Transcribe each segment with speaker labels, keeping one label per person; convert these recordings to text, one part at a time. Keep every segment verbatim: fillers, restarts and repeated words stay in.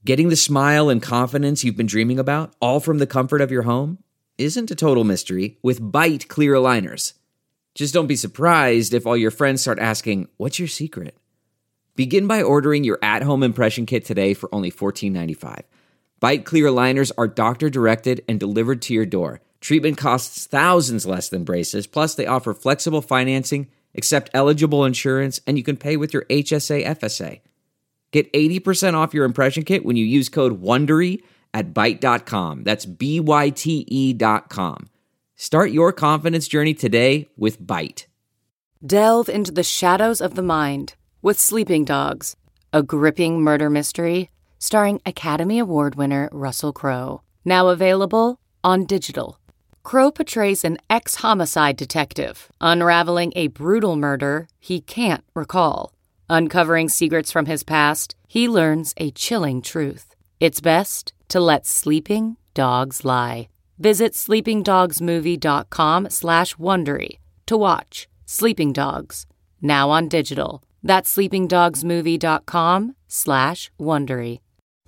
Speaker 1: Getting the smile and confidence you've been dreaming about, all from the comfort of your home, isn't a total mystery with Byte clear aligners. Just don't be surprised if all your friends start asking, "What's your secret?" Begin by ordering your at-home impression kit today for only fourteen ninety-five. Byte clear aligners are doctor-directed and delivered to your door. Treatment costs thousands less than braces, plus they offer flexible financing, accept eligible insurance, and you can pay with your H S A F S A. Get eighty percent off your impression kit when you use code WONDERY at byte dot com. That's B Y T E dot com. Start your confidence journey today with Byte.
Speaker 2: Delve into the shadows of the mind with Sleeping Dogs, a gripping murder mystery starring Academy Award winner Russell Crowe. Now available on digital. Crowe portrays an ex-homicide detective unraveling a brutal murder he can't recall. Uncovering secrets from his past, he learns a chilling truth. It's best to let sleeping dogs lie. Visit sleepingdogsmovie.com slash Wondery to watch Sleeping Dogs, now on digital. That's sleepingdogsmovie.com slash Wondery.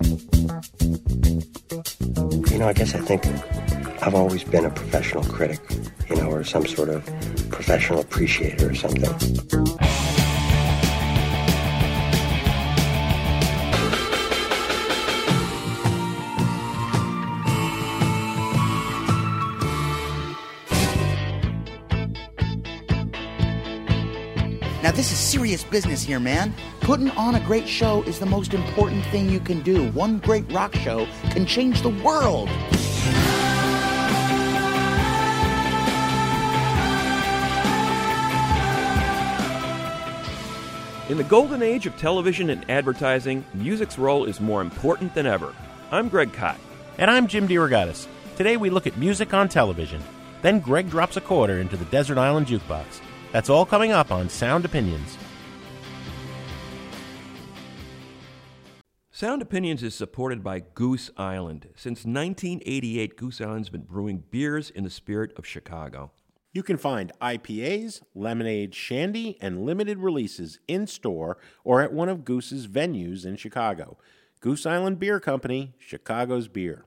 Speaker 3: You know, I guess I think I've always been a professional critic, you know, or some sort of professional appreciator or something.
Speaker 4: Now, this is serious business here, man. Putting on a great show is the most important thing you can do. One great rock show can change the world.
Speaker 5: In the golden age of television and advertising, music's role is more important than ever. I'm Greg Kot.
Speaker 6: And I'm Jim DeRogatis. Today we look at music on television. Then Greg drops a quarter into the Desert Island Jukebox. That's all coming up on Sound Opinions.
Speaker 5: Sound Opinions is supported by Goose Island. Since nineteen eighty-eight, Goose Island's been brewing beers in the spirit of Chicago.
Speaker 6: You can find I P As, lemonade, shandy, and limited releases in-store or at one of Goose's venues in Chicago. Goose Island Beer Company, Chicago's beer.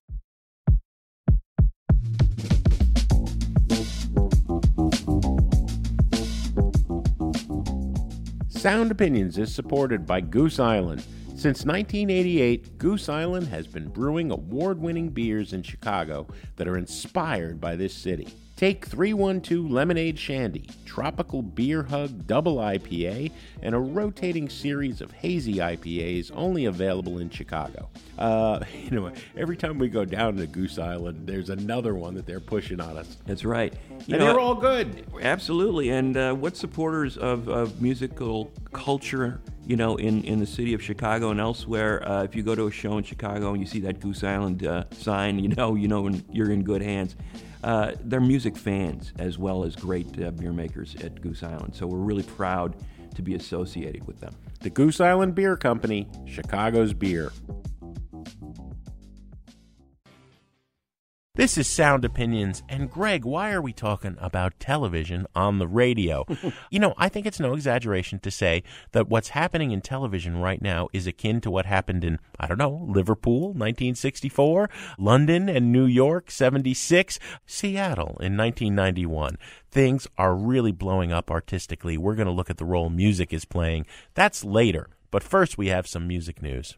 Speaker 6: Sound Opinions is supported by Goose Island. Since nineteen eighty-eight, Goose Island has been brewing award-winning beers in Chicago that are inspired by this city. Take three one two Lemonade Shandy, Tropical Beer Hug Double I P A, and a rotating series of hazy I P As only available in Chicago. Uh, you know, every time we go down to Goose Island, there's another one that they're pushing on us.
Speaker 5: That's right. You
Speaker 6: and
Speaker 5: know,
Speaker 6: they're all good.
Speaker 5: Absolutely. And uh, what supporters of, of musical culture, you know, in, in the city of Chicago and elsewhere, uh, if you go to a show in Chicago and you see that Goose Island uh, sign, you know, you know you're in good hands. Uh, they're music fans as well as great uh, beer makers at Goose Island. So we're really proud to be associated with them.
Speaker 6: The Goose Island Beer Company, Chicago's beer. This is Sound Opinions, and Greg, why are we talking about television on the radio? You know, I think it's no exaggeration to say that what's happening in television right now is akin to what happened in, I don't know, Liverpool, nineteen sixty-four, London and New York, seventy-six, Seattle in nineteen ninety-one. Things are really blowing up artistically. We're going to look at the role music is playing. That's later, but first we have some music news.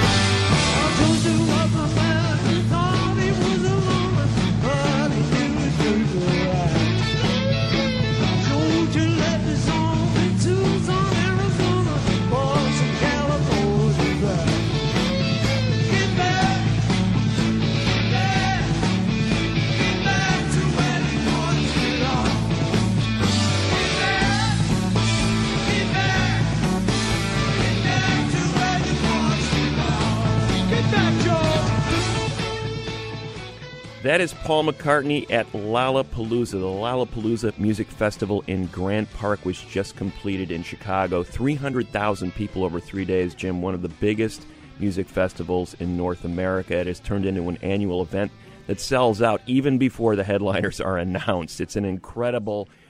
Speaker 5: That is Paul McCartney at Lollapalooza. The Lollapalooza Music Festival in Grant Park was just completed in Chicago. three hundred thousand people over three days, Jim. One of the biggest music festivals in North America. It has turned into an annual event that sells out even before the headliners are announced. It's an incredible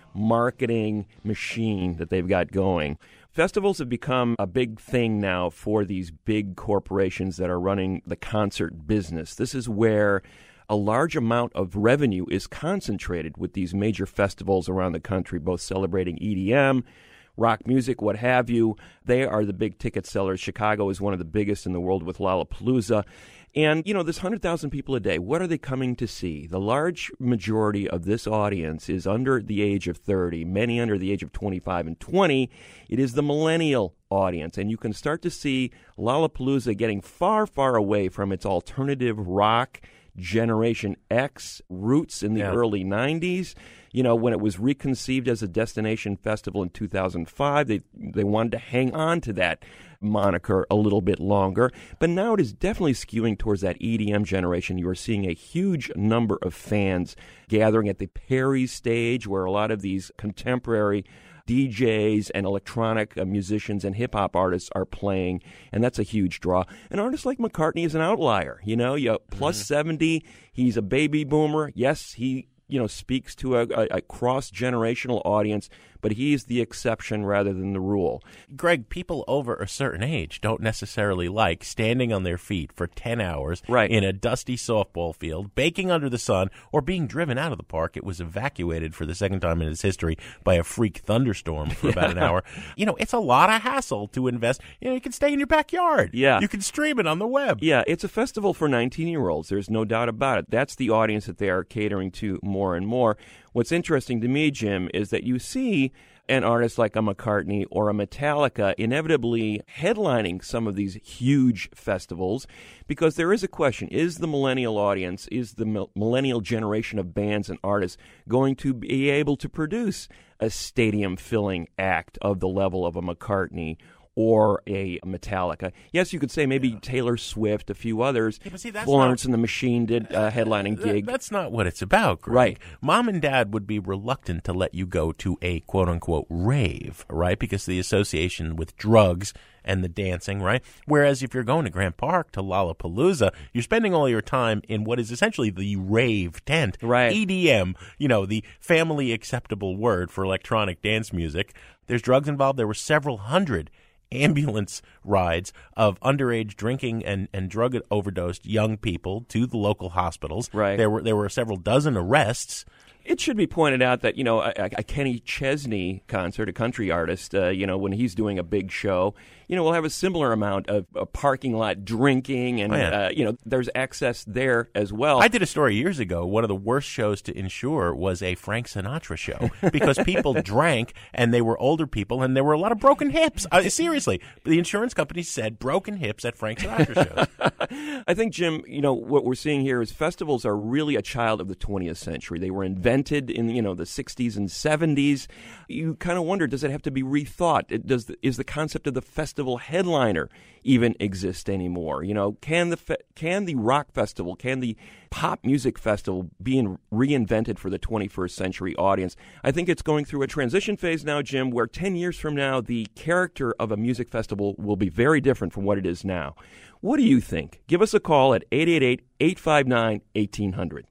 Speaker 5: marketing machine that they've got going. Festivals have become a big thing now for these big corporations that are running the concert business. This is where a large amount of revenue is concentrated with these major festivals around the country, both celebrating E D M, rock music, what have you. They are the big ticket sellers. Chicago is one of the biggest in the world with Lollapalooza. And, you know, this one hundred thousand people a day, what are they coming to see? The large majority of this audience is under the age of thirty, many under the age of twenty-five and twenty. It is the millennial audience, and you can start to see Lollapalooza getting far, far away from its alternative rock Generation X roots in the yeah. early nineties. You know, when it was reconceived as a destination festival in two thousand five, they they wanted to hang on to that moniker a little bit longer. But now it is definitely skewing towards that E D M generation. You are seeing a huge number of fans gathering at the Perry stage, where a lot of these contemporary D Js and electronic uh, musicians and hip-hop artists are playing, and that's a huge draw. An artist like McCartney is an outlier. You know, you plus mm-hmm. seventy, he's a baby boomer. Yes, he you know speaks to a, a, a cross-generational audience, but he's the exception rather than the rule.
Speaker 6: Greg, people over a certain age don't necessarily like standing on their feet for ten hours
Speaker 5: right.
Speaker 6: in a dusty softball field, baking under the sun, or being driven out of the park. It was evacuated for the second time in its history by a freak thunderstorm for about an hour. You know, it's a lot of hassle to invest. You know, you can stay in your backyard.
Speaker 5: Yeah.
Speaker 6: You can stream it on the web.
Speaker 5: Yeah, it's a festival for nineteen-year-olds. There's no doubt about it. That's the audience that they are catering to more and more. What's interesting to me, Jim, is that you see an artist like a McCartney or a Metallica inevitably headlining some of these huge festivals, because there is a question: is the millennial audience, is the millennial generation of bands and artists going to be able to produce a stadium-filling act of the level of a McCartney or a Metallica? Yes, you could say maybe yeah. Taylor Swift, a few others.
Speaker 6: Yeah, see,
Speaker 5: Florence
Speaker 6: not,
Speaker 5: and the Machine did a headlining
Speaker 6: that,
Speaker 5: gig.
Speaker 6: That's not what it's about, Greg.
Speaker 5: Right.
Speaker 6: Mom and Dad would be reluctant to let you go to a quote-unquote rave, right, because of the association with drugs and the dancing, right? Whereas if you're going to Grant Park, to Lollapalooza, you're spending all your time in what is essentially the rave tent.
Speaker 5: Right.
Speaker 6: E D M, you know, the family acceptable word for electronic dance music. There's drugs involved. There were several hundred ambulance rides of underage drinking and, and drug overdosed young people to the local hospitals.
Speaker 5: Right.
Speaker 6: There were there were several dozen arrests.
Speaker 5: It should be pointed out that, you know, a, a Kenny Chesney concert, a country artist, uh, you know, when he's doing a big show, you know, we'll have a similar amount of a parking lot drinking, and,
Speaker 6: oh, yeah.
Speaker 5: uh, you know, there's access there as well.
Speaker 6: I did a story years ago. One of the worst shows to insure was a Frank Sinatra show because people drank, and they were older people, and there were a lot of broken hips. Uh, seriously, the insurance company said broken hips at Frank Sinatra shows.
Speaker 5: I think, Jim, you know, what we're seeing here is festivals are really a child of the twentieth century. They were invented in, you know, the sixties and seventies. You kind of wonder, does it have to be rethought? It, does the, is the concept of the festival headliner even exist anymore? You know, can the fe- can the rock festival, can the pop music festival be in, reinvented for the twenty-first century audience? I think it's going through a transition phase now, Jim, where ten years from now, the character of a music festival will be very different from what it is now. What do you think? Give us a call at eight eight eight, eight five nine, one eight hundred.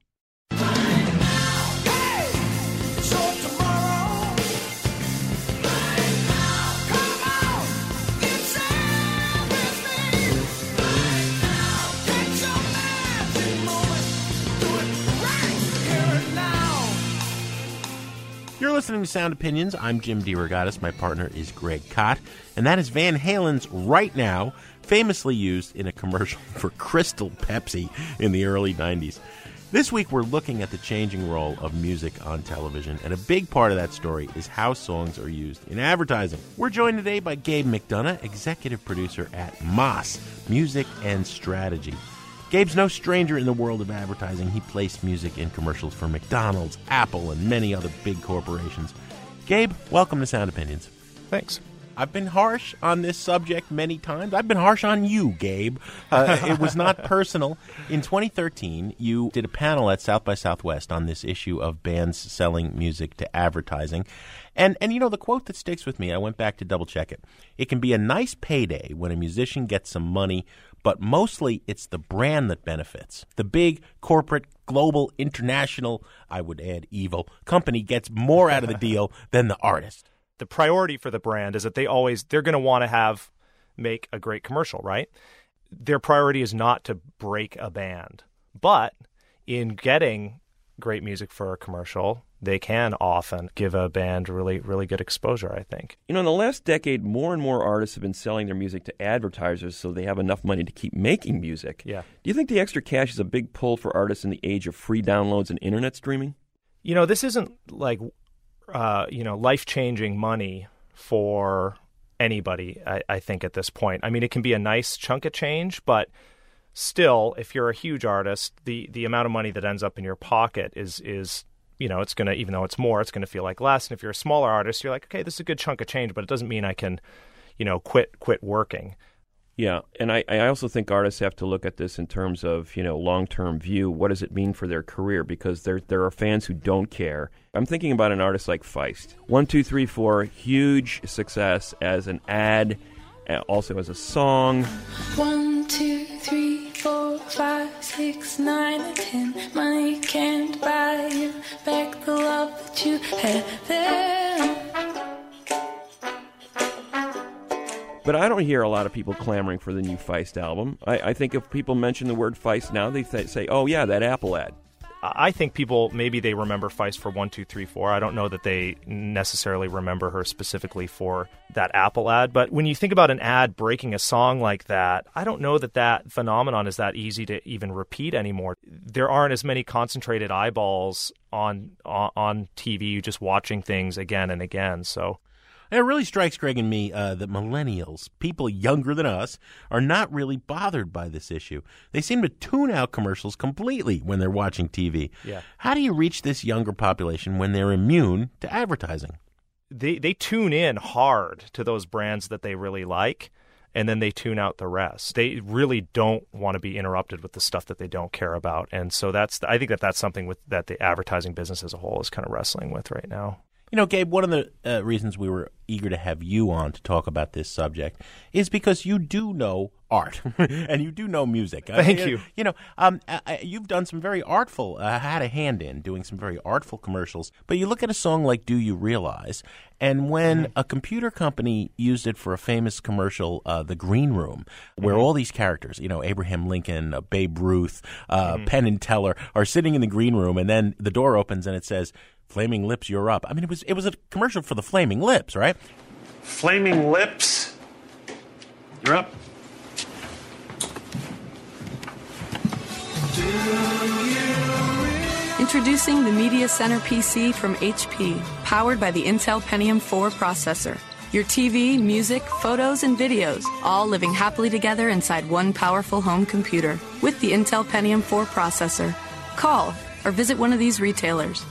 Speaker 6: You're listening to Sound Opinions. I'm Jim DeRogatis. My partner is Greg Kot. And that is Van Halen's Right Now, famously used in a commercial for Crystal Pepsi in the early nineties. This week, we're looking at the changing role of music on television, and a big part of that story is how songs are used in advertising. We're joined today by Gabe McDonough, executive producer at Moss, Music and Strategy. Gabe's no stranger in the world of advertising. He placed music in commercials for McDonald's, Apple, and many other big corporations. Gabe, welcome to Sound Opinions.
Speaker 7: Thanks.
Speaker 6: I've been harsh on this subject many times. I've been harsh on you, Gabe. Uh, it was not personal. In twenty thirteen, you did a panel at South by Southwest on this issue of bands selling music to advertising. And, and you know, the quote that sticks with me, I went back to double-check it. It can be a nice payday when a musician gets some money, but mostly it's the brand that benefits. The big corporate, global, international, I would add evil, company gets more out of the deal than the artist.
Speaker 7: The priority for the brand is that they always, they're going to want to have, make a great commercial, right? Their priority is not to break a band. But in getting great music for a commercial, they can often give a band really, really good exposure, I think.
Speaker 5: You know, in the last decade, more and more artists have been selling their music to advertisers so they have enough money to keep making music.
Speaker 7: Yeah.
Speaker 5: Do you think the extra cash is a big pull for artists in the age of free downloads and internet streaming?
Speaker 7: You know, this isn't like, uh, you know, life-changing money for anybody, I, I think, at this point. I mean, it can be a nice chunk of change, but still, if you're a huge artist, the, the amount of money that ends up in your pocket is is you know, it's going to, even though it's more, it's going to feel like less. And if you're a smaller artist, you're like, okay, this is a good chunk of change, but it doesn't mean I can, you know, quit quit working.
Speaker 5: Yeah, and I, I also think artists have to look at this in terms of, you know, long-term view. What does it mean for their career? Because there there are fans who don't care. I'm thinking about an artist like Feist. One, two, three, four, huge success as an ad, also as a song.
Speaker 8: One, two, three, four, five, six, nine, and ten. Money can't buy you back the love that you had then.
Speaker 5: But I don't hear a lot of people clamoring for the new Feist album. I, I think if people mention the word Feist now, they th- say, oh, yeah, that Apple ad.
Speaker 7: I think people, maybe they remember Feist for one, two, three, four. I don't know that they necessarily remember her specifically for that Apple ad. But when you think about an ad breaking a song like that, I don't know that that phenomenon is that easy to even repeat anymore. There aren't as many concentrated eyeballs on on, on T V just watching things again and again. So
Speaker 6: it really strikes Greg and me uh, that millennials, people younger than us, are not really bothered by this issue. They seem to tune out commercials completely when they're watching T V.
Speaker 7: Yeah.
Speaker 6: How do you reach this younger population when they're immune to advertising?
Speaker 7: They they tune in hard to those brands that they really like, and then they tune out the rest. They really don't want to be interrupted with the stuff that they don't care about. And so that's I think that that's something with that the advertising business as a whole is kind of wrestling with right now.
Speaker 6: You know, Gabe, one of the uh, reasons we were eager to have you on to talk about this subject is because you do know art and you do know music.
Speaker 7: Thank
Speaker 6: uh,
Speaker 7: you.
Speaker 6: You know, um, uh, you've done some very artful, uh, had a hand in doing some very artful commercials. But you look at a song like Do You Realize, and when mm-hmm. a computer company used it for a famous commercial, uh, The Green Room, where mm-hmm. all these characters, you know, Abraham Lincoln, uh, Babe Ruth, uh, mm-hmm. Penn and Teller, are sitting in the green room, and then the door opens and it says, Flaming Lips, you're up. I mean, it was it was a commercial for the Flaming Lips, right?
Speaker 9: Flaming Lips, you're up.
Speaker 10: Introducing the Media Center P C from H P, powered by the Intel Pentium four processor. Your T V, music, photos, and videos, all living happily together inside one powerful home computer with the Intel Pentium four processor. Call or visit one of these retailers.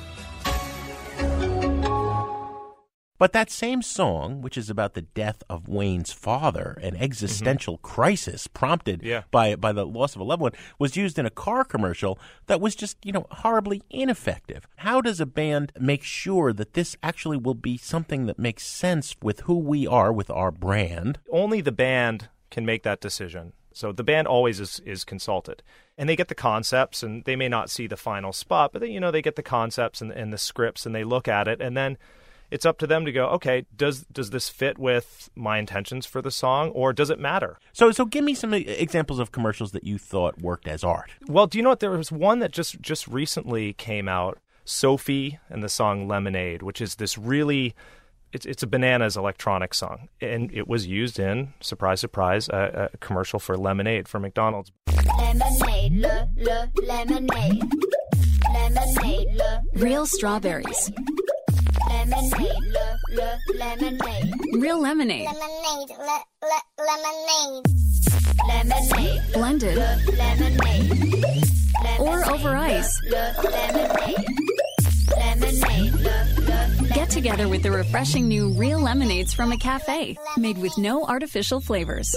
Speaker 6: But that same song, which is about the death of Wayne's father, an existential mm-hmm. crisis prompted
Speaker 7: yeah.
Speaker 6: by by the loss of a loved one, was used in a car commercial that was just, you know, horribly ineffective. How does a band make sure that this actually will be something that makes sense with who we are, with our brand?
Speaker 7: Only the band can make that decision. So the band always is, is consulted. And they get the concepts, and they may not see the final spot, but they, you know, they get the concepts and, and the scripts, and they look at it, and then it's up to them to go, okay, does does this fit with my intentions for the song, or does it matter?
Speaker 6: So so give me some examples of commercials that you thought worked as art.
Speaker 7: Well, do you know what? There was one that just, just recently came out, Sophie and the song Lemonade, which is this really, it's, it's a Bananas electronic song. And it was used in, surprise, surprise, a, a commercial for Lemonade for McDonald's.
Speaker 11: Lemonade, le, le, lemonade. Lemonade, le,
Speaker 10: Real strawberries.
Speaker 11: Lemonade, le, le, lemonade.
Speaker 10: Real lemonade.
Speaker 11: Lemonade, le, le, lemonade. Lemonade.
Speaker 10: Blended.
Speaker 11: Le, lemonade.
Speaker 10: Or over ice.
Speaker 11: Le, lemonade. lemonade.
Speaker 10: Get together with the refreshing new Real Lemonades from a cafe, made with no artificial flavors.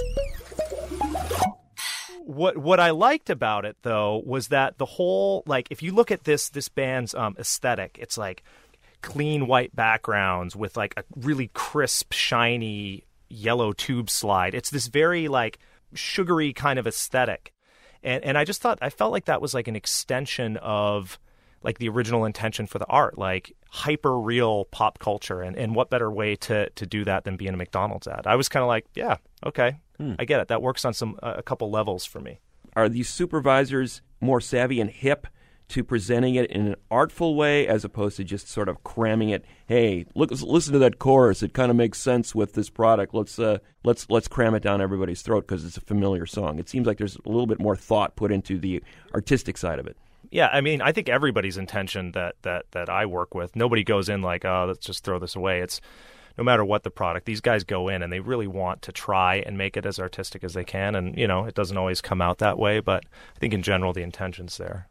Speaker 7: What what I liked about it, though, was that the whole, like, if you look at this this band's um, aesthetic, it's like clean white backgrounds with like a really crisp, shiny yellow tube slide. It's this very like sugary kind of aesthetic. And and I just thought, I felt like that was like an extension of like the original intention for the art, like hyper real pop culture. And, and what better way to, to do that than be in a McDonald's ad? I was kind of like, yeah, okay, hmm. I get it. That works on some uh, a couple levels for me.
Speaker 5: Are these supervisors more savvy and hip to presenting it in an artful way as opposed to just sort of cramming it? Hey, look, listen to that chorus. It kind of makes sense with this product. Let's uh, let's let's cram it down everybody's throat because it's a familiar song. It seems like there's a little bit more thought put into the artistic side of it.
Speaker 7: Yeah, I mean, I think everybody's intention that that that I work with, nobody goes in like, oh, let's just throw this away. It's no matter what the product, these guys go in and they really want to try and make it as artistic as they can. And, you know, it doesn't always come out that way, but I think in general the intention's there.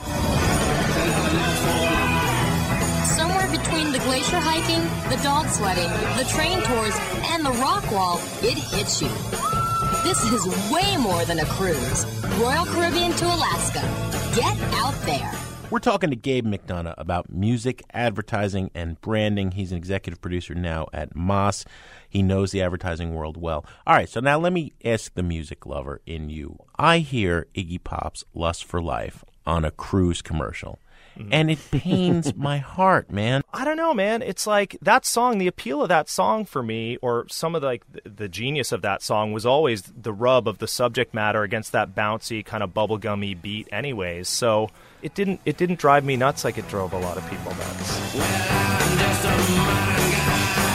Speaker 12: Somewhere between the glacier hiking, the dog sledding, the train tours, and the rock wall, it hits you. This is way more than a cruise. Royal Caribbean to Alaska. Get out there.
Speaker 6: We're talking to Gabe McDonough about music, advertising, and branding. He's an executive producer now at Moss. He knows the advertising world well. All right, so now let me ask the music lover in you. I hear Iggy Pop's Lust for Life on a cruise commercial, and it pains my heart, man.
Speaker 7: I don't know, man. It's like that song, the appeal of that song for me, or some of the, like the, the genius of that song was always the rub of the subject matter against that bouncy kind of bubblegummy beat anyways. So it didn't it didn't drive me nuts like it drove a lot of people nuts.
Speaker 8: Well, I'm just a modern guy.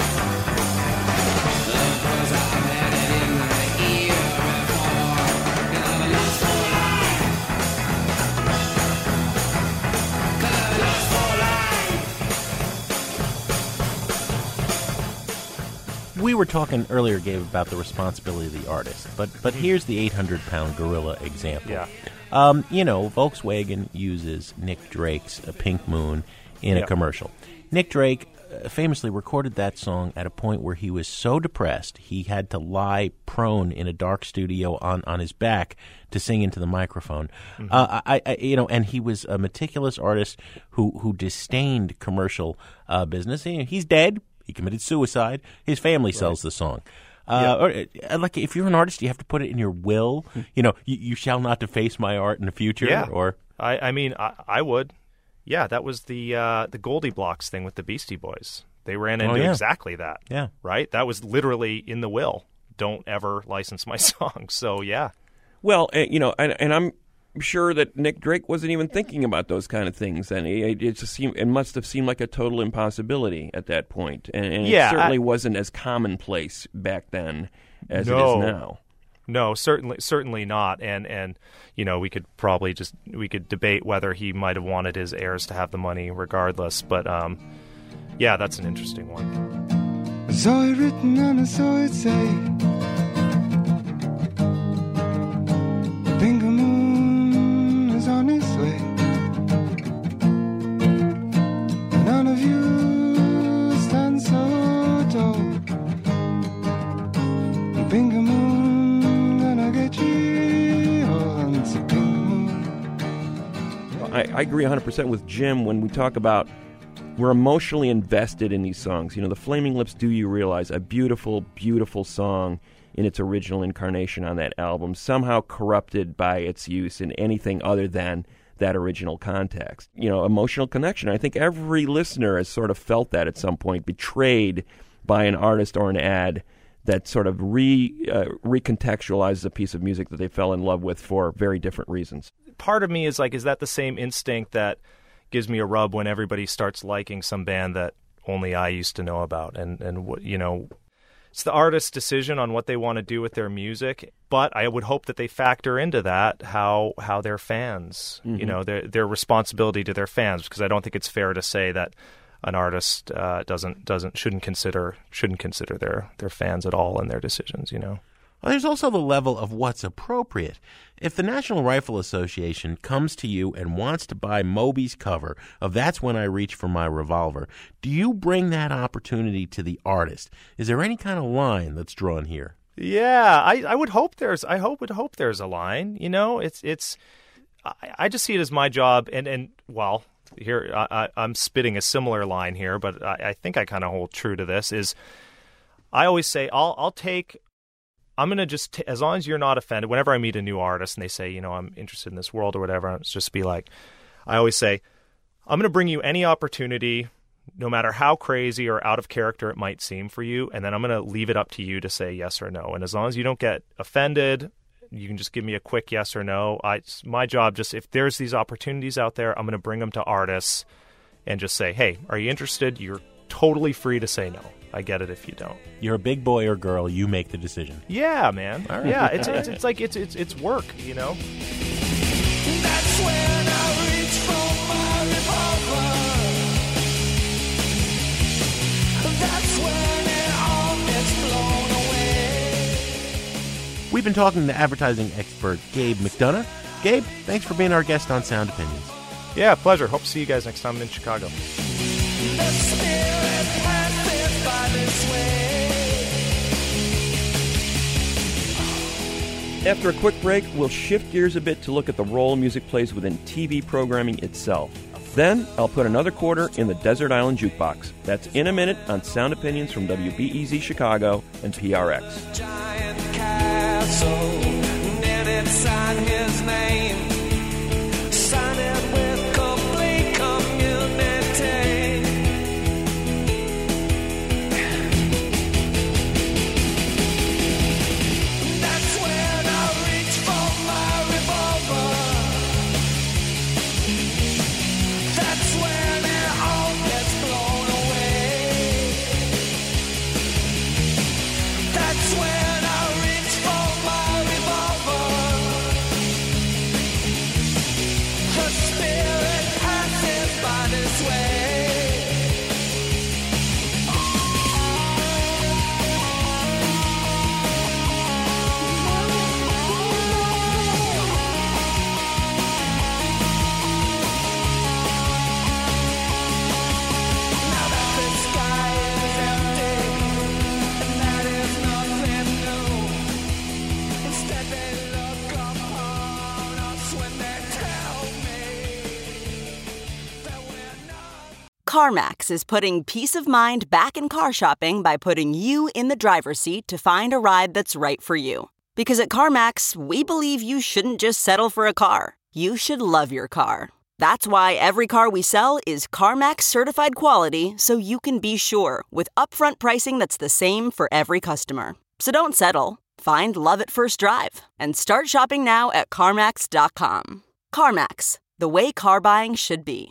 Speaker 6: We were talking earlier, Gabe, about the responsibility of the artist, but but here's the eight hundred pound gorilla example.
Speaker 7: Yeah.
Speaker 6: Um, you know, Volkswagen uses Nick Drake's uh, Pink Moon in
Speaker 7: Yep.
Speaker 6: a commercial. Nick Drake uh, famously recorded that song at a point where he was so depressed he had to lie prone in a dark studio on, on his back to sing into the microphone.
Speaker 7: Mhm.
Speaker 6: Uh, I, I, you know, and he was a meticulous artist who who disdained commercial uh, business. He- He's dead. He committed suicide. His family sells the song. Uh, or, uh, like, if you're an artist, you have to put it in your will. You know, you, you shall not deface my art in the future.
Speaker 7: Yeah.
Speaker 6: Or
Speaker 7: I, I mean, I, I would. Yeah, that was the uh, the Goldie Blocks thing with the Beastie Boys. They ran into
Speaker 6: Oh, yeah.
Speaker 7: exactly that.
Speaker 6: Yeah.
Speaker 7: Right? That was literally in the will. Don't ever license my songs. So, yeah.
Speaker 5: Well, uh, you know, and, and I'm sure that Nick Drake wasn't even thinking about those kind of things, and it, it just seemed, it must have seemed like a total impossibility at that point, and, and
Speaker 7: Yeah,
Speaker 5: it certainly
Speaker 7: I-
Speaker 5: wasn't as commonplace back then as
Speaker 7: no.
Speaker 5: it is now.
Speaker 7: No, certainly, certainly not. And and you know, we could probably just we could debate whether he might have wanted his heirs to have the money, regardless. But um, yeah, that's an interesting one.
Speaker 13: I saw it written and I saw it say, Pink Moon is on its way. None of you stand so tall. Pink Moon gonna get you all. It's a pink moon.
Speaker 5: I, I agree one hundred percent with Jim when we talk about we're emotionally invested in these songs. You know, the Flaming Lips, Do You Realize, a beautiful, beautiful song in its original incarnation on that album, somehow corrupted by its use in anything other than that original context. You know, emotional connection. I think every listener has sort of felt that at some point, betrayed by an artist or an ad that sort of re uh, recontextualizes a piece of music that they fell in love with for very different reasons.
Speaker 7: Part of me is like, is that the same instinct that gives me a rub when everybody starts liking some band that only I used to know about? And, and what, you know, it's the artist's decision on what they want to do with their music, but I would hope that they factor into that how how their fans,
Speaker 5: Mhm.
Speaker 7: you know, their their responsibility to their fans, because I don't think it's fair to say that an artist uh, doesn't doesn't shouldn't consider shouldn't consider their their fans at all in their decisions, you know.
Speaker 6: Well, there's also the level of what's appropriate. If the National Rifle Association comes to you and wants to buy Moby's cover of That's When I Reach for My Revolver, do you bring that opportunity to the artist? Is there any kind of line that's drawn here?
Speaker 7: Yeah, I, I would hope there's I hope would hope there's a line. You know, it's it's I, I just see it as my job, and, and well, here I, I, I'm spitting a similar line here, but I, I think I kind of hold true to this. Is I always say I'll I'll take. I'm going to just, t- as long as you're not offended, whenever I meet a new artist and they say, you know, I'm interested in this world or whatever, it's just be like, I always say, I'm going to bring you any opportunity, no matter how crazy or out of character it might seem for you, and then I'm going to leave it up to you to say yes or no. And as long as you don't get offended, you can just give me a quick yes or no. I, it's my job, just if there's these opportunities out there, I'm going to bring them to artists and just say, hey, are you interested? You're totally free to say no. I get it if you don't.
Speaker 6: You're a big boy or girl. You make the decision.
Speaker 7: Yeah, man.
Speaker 6: All right.
Speaker 7: Yeah, it's, it's it's like it's it's it's work, you know.
Speaker 8: That's when I reach for my revolver. That's when it all gets blown away.
Speaker 6: We've been talking to advertising expert Gabe McDonough. Gabe, thanks for being our guest on Sound Opinions.
Speaker 7: Yeah, pleasure. Hope to see you guys next time in Chicago.
Speaker 8: The spirit passes by this way.
Speaker 5: After a quick break, we'll shift gears a bit to look at the role music plays within T V programming itself. Then, I'll put another quarter in the Desert Island Jukebox. That's in a minute on Sound Opinions from W B E Z Chicago and P R X.
Speaker 8: Giant castle, and it sign his name. Sign it with complete community. That's when I reach for my revolver. That's when it all gets blown away. That's when I reach for my revolver. Her spirit passes by this way. Now that the sky is empty, and that is nothing new. Instead they look upon us when they tell me that we're not.
Speaker 14: CarMax is putting peace of mind back in car shopping by putting you in the driver's seat to find a ride that's right for you. Because at CarMax, we believe you shouldn't just settle for a car. You should love your car. That's why every car we sell is CarMax certified quality, so you can be sure with upfront pricing that's the same for every customer. So don't settle. Find love at first drive and start shopping now at CarMax dot com. CarMax, the way car buying should be.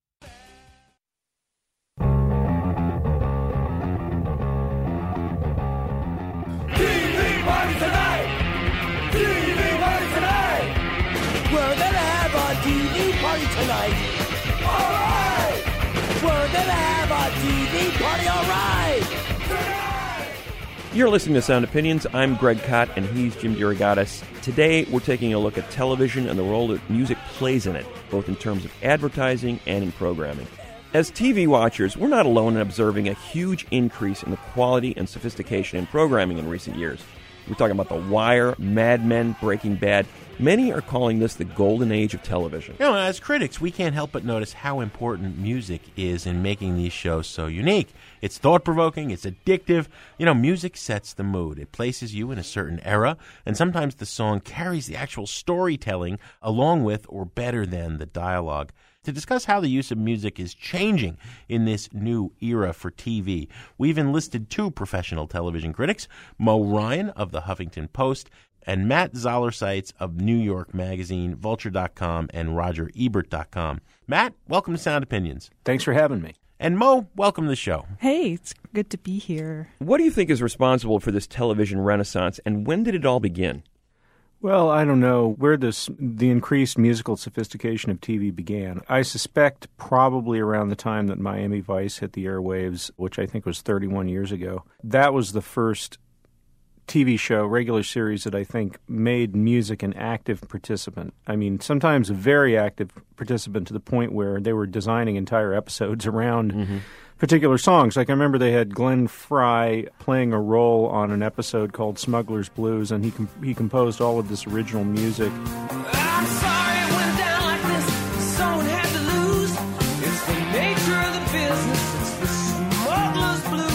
Speaker 8: T V party tonight! T V party tonight! We're gonna have a T V party tonight! Alright! We're gonna have a T V party, alright! Tonight!
Speaker 5: You're listening to Sound Opinions. I'm Greg Kot, and he's Jim DeRogatis. Today, we're taking a look at television and the role that music plays in it, both in terms of advertising and in programming. As T V watchers, we're not alone in observing a huge increase in the quality and sophistication in programming in recent years. We're talking about The Wire, Mad Men, Breaking Bad. Many are calling this the golden age of television.
Speaker 6: You know, as critics, we can't help but notice how important music is in making these shows so unique. It's thought-provoking, it's addictive. You know, music sets the mood. It places you in a certain era, and sometimes the song carries the actual storytelling along with or better than the dialogue. To discuss how the use of music is changing in this new era for T V, we've enlisted two professional television critics, Mo Ryan of the Huffington Post and Matt Zollerseitz of New York Magazine, Vulture dot com, and Roger Ebert dot com. Matt, welcome to Sound Opinions.
Speaker 15: Thanks for having me.
Speaker 6: And Mo, welcome to the show.
Speaker 16: Hey, it's good to be here.
Speaker 5: What do you think is responsible for this television renaissance, and when did it all begin?
Speaker 15: Well, I don't know where this the increased musical sophistication of T V began. I suspect probably around the time that Miami Vice hit the airwaves, which I think was thirty-one years ago. That was the first T V show, regular series that I think made music an active participant. I mean, sometimes a very active participant to the point where they were designing entire episodes around mm-hmm. particular songs. Like I remember they had Glenn Frey playing a role on an episode called Smuggler's Blues, and he com- he composed all of this original music.
Speaker 8: I'm sorry it went down like this. Someone had to lose. It's the nature of the business. It's the smuggler's blues.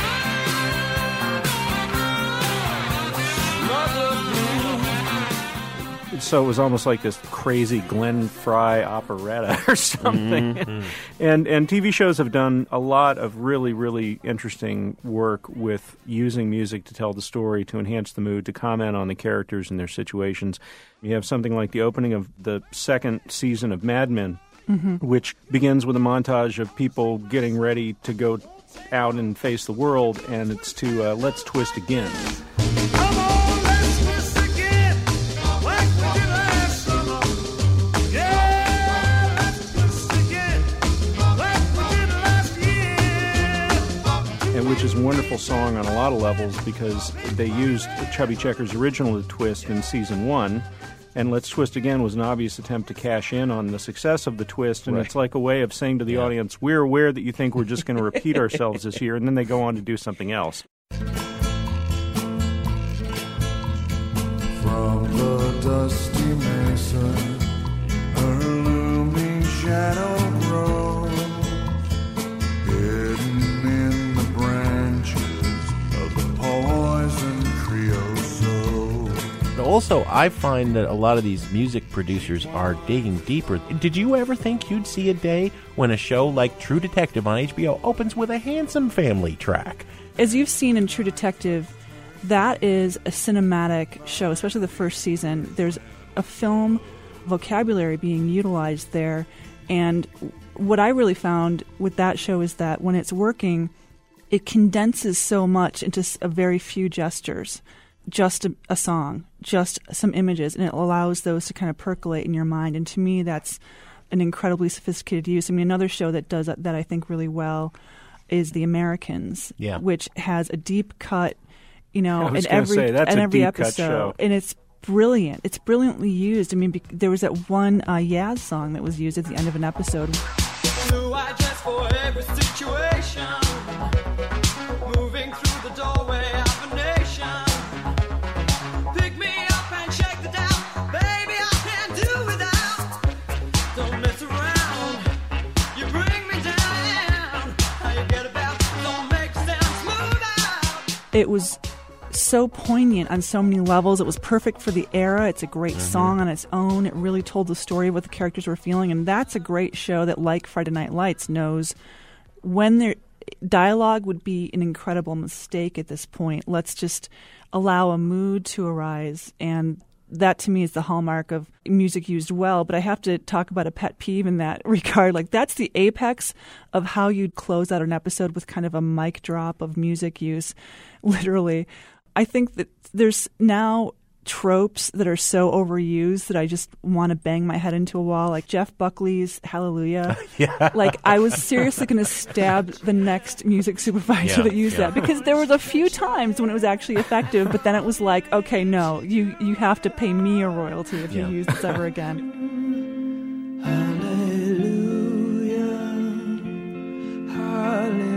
Speaker 8: Smuggler's blues.
Speaker 15: So it was almost like this crazy Glenn Frey operetta or something. Mm-hmm. and and T V shows have done a lot of really, really interesting work with using music to tell the story, to enhance the mood, to comment on the characters and their situations. You have something like the opening of the second season of Mad Men, mm-hmm. which begins with a montage of people getting ready to go out and face the world, and it's to uh, Let's Twist Again. Which is a wonderful song on a lot of levels because they used Chubby Checker's original twist in season one, and Let's Twist Again was an obvious attempt to cash in on the success of the twist, and right. it's like a way of saying to the yeah. audience, we're aware that you think we're just going to repeat ourselves this year, and then they go on to do something else.
Speaker 13: From the dusty mesa, her looming shadow grows, hidden in the branches of the poison creosote.
Speaker 6: Also, I find that a lot of these music producers are digging deeper. Did you ever think you'd see a day when a show like True Detective on H B O opens with a Handsome Family track?
Speaker 16: As you've seen in True Detective, that is a cinematic show, especially the first season. There's a film vocabulary being utilized there, and what I really found with that show is that when it's working, it condenses so much into a very few gestures, just a, a song, just some images, and it allows those to kind of percolate in your mind. And to me, that's an incredibly sophisticated use. I mean, another show that does that, that I think really well is The Americans,
Speaker 6: yeah.
Speaker 16: which has a deep cut, you know,
Speaker 15: in
Speaker 16: every
Speaker 15: say, that's
Speaker 16: in
Speaker 15: a
Speaker 16: every
Speaker 15: deep
Speaker 16: episode,
Speaker 15: cut show.
Speaker 16: And it's brilliant. It's brilliantly used. I mean, be- there was that one uh, Yaz song that was used at the end of an episode.
Speaker 8: Blue eye dress for every situation, moving through the doorway of a nation. Pick me up and shake the doubt, baby, I can't do without. Don't mess around, you bring me down. How you get about, don't make sound smooth out.
Speaker 16: It was so poignant on so many levels. It was perfect for the era. It's a great mm-hmm. song on its own. It really told the story of what the characters were feeling, and that's a great show that, like Friday Night Lights, knows when their dialogue would be an incredible mistake at this point. Let's just allow a mood to arise, and that to me is the hallmark of music used well. But I have to talk about a pet peeve in that regard. Like, that's the apex of how you'd close out an episode, with kind of a mic drop of music use, literally. I think that there's now tropes that are so overused that I just want to bang my head into a wall, like Jeff Buckley's Hallelujah.
Speaker 6: yeah.
Speaker 16: Like, I was seriously going to stab the next music supervisor
Speaker 6: yeah,
Speaker 16: that used
Speaker 6: yeah.
Speaker 16: that, because there was a few times when it was actually effective, but then it was like, okay, no, you, you have to pay me a royalty if
Speaker 6: yeah.
Speaker 16: you use this ever again.
Speaker 8: Hallelujah, hallelujah.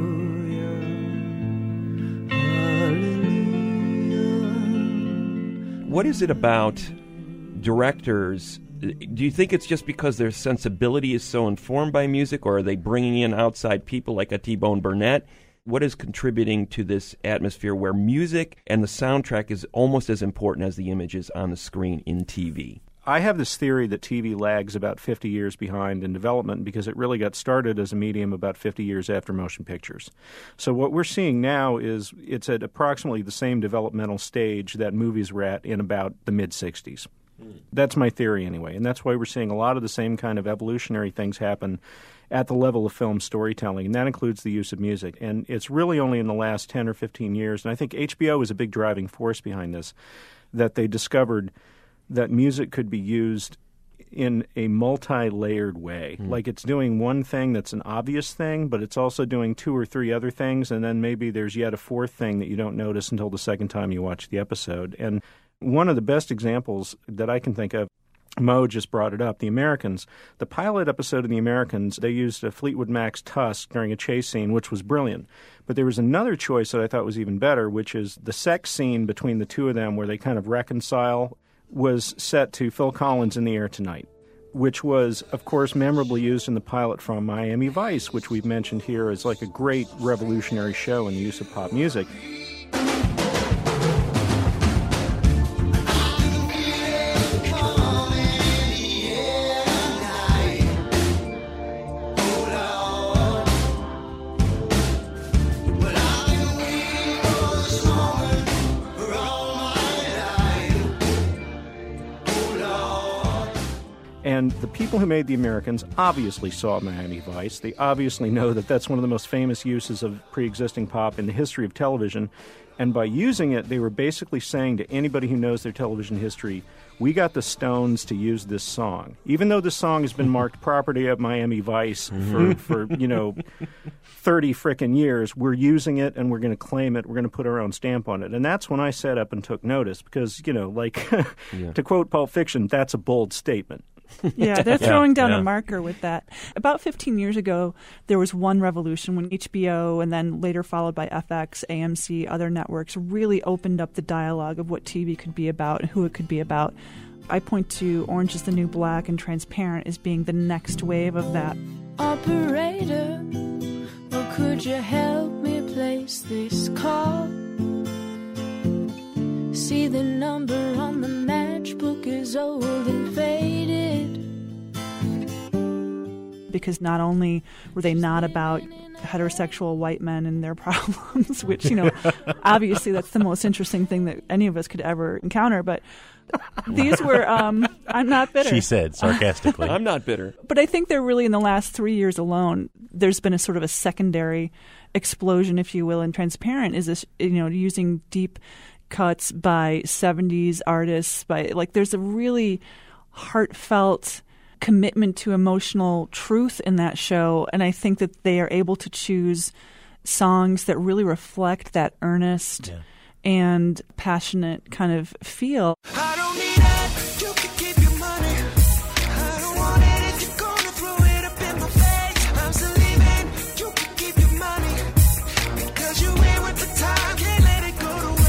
Speaker 5: What is it about directors? Do you think it's just because their sensibility is so informed by music, or are they bringing in outside people like a T-Bone Burnett? What is contributing to this atmosphere where music and the soundtrack is almost as important as the images on the screen in T V?
Speaker 15: I have this theory that T V lags about fifty years behind in development because it really got started as a medium about fifty years after motion pictures. So what we're seeing now is it's at approximately the same developmental stage that movies were at in about the mid-sixties. Mm. That's my theory anyway, and that's why we're seeing a lot of the same kind of evolutionary things happen at the level of film storytelling, and that includes the use of music. And it's really only in the last ten or fifteen years, and I think H B O is a big driving force behind this, that they discovered that music could be used in a multi-layered way.
Speaker 6: Mm.
Speaker 15: Like it's doing one thing that's an obvious thing, but it's also doing two or three other things, and then maybe there's yet a fourth thing that you don't notice until the second time you watch the episode. And one of the best examples that I can think of, Mo just brought it up, The Americans. The pilot episode of The Americans, they used a Fleetwood Mac's Tusk during a chase scene, which was brilliant. But there was another choice that I thought was even better, which is the sex scene between the two of them where they kind of reconcile, was set to Phil Collins' In the Air Tonight, which was, of course, memorably used in the pilot from Miami Vice, which we've mentioned here as like a great revolutionary show in the use of pop music. And the people who made The Americans obviously saw Miami Vice. They obviously know that that's one of the most famous uses of pre-existing pop in the history of television. And by using it, they were basically saying to anybody who knows their television history, we got the Stones to use this song. Even though this song has been marked property of Miami Vice for, for you know, thirty frickin' years, we're using it and we're going to claim it. We're going to put our own stamp on it. And that's when I sat up and took notice because, you know, like, yeah. to quote Pulp Fiction, that's a bold statement.
Speaker 16: Yeah, they're throwing down
Speaker 6: yeah.
Speaker 16: a marker with that. About fifteen years ago, there was one revolution when H B O and then later followed by F X, A M C, other networks really opened up the dialogue of what T V could be about and who it could be about. I point to Orange is the New Black and Transparent as being the next wave of that.
Speaker 17: Operator, well, could you help me place this call? See, the number on the matchbook is old and faded.
Speaker 16: Because not only were they not about heterosexual white men and their problems, which, you know, obviously that's the most interesting thing that any of us could ever encounter, but these were, um, I'm not bitter.
Speaker 6: She said sarcastically.
Speaker 5: I'm not bitter.
Speaker 16: But I think they're really, in the last three years alone, there's been a sort of a secondary explosion, if you will, in Transparent, is this, you know, using deep cuts by seventies artists, by like there's a really heartfelt commitment to emotional truth in that show, and I think that they are able to choose songs that really reflect that earnest yeah. and passionate kind of feel.
Speaker 8: I don't need that. You can keep your money. I don't want it if you're gonna throw it up in my face. I'm still leaving. You can keep your money because you ain't with the time. Can't let it go to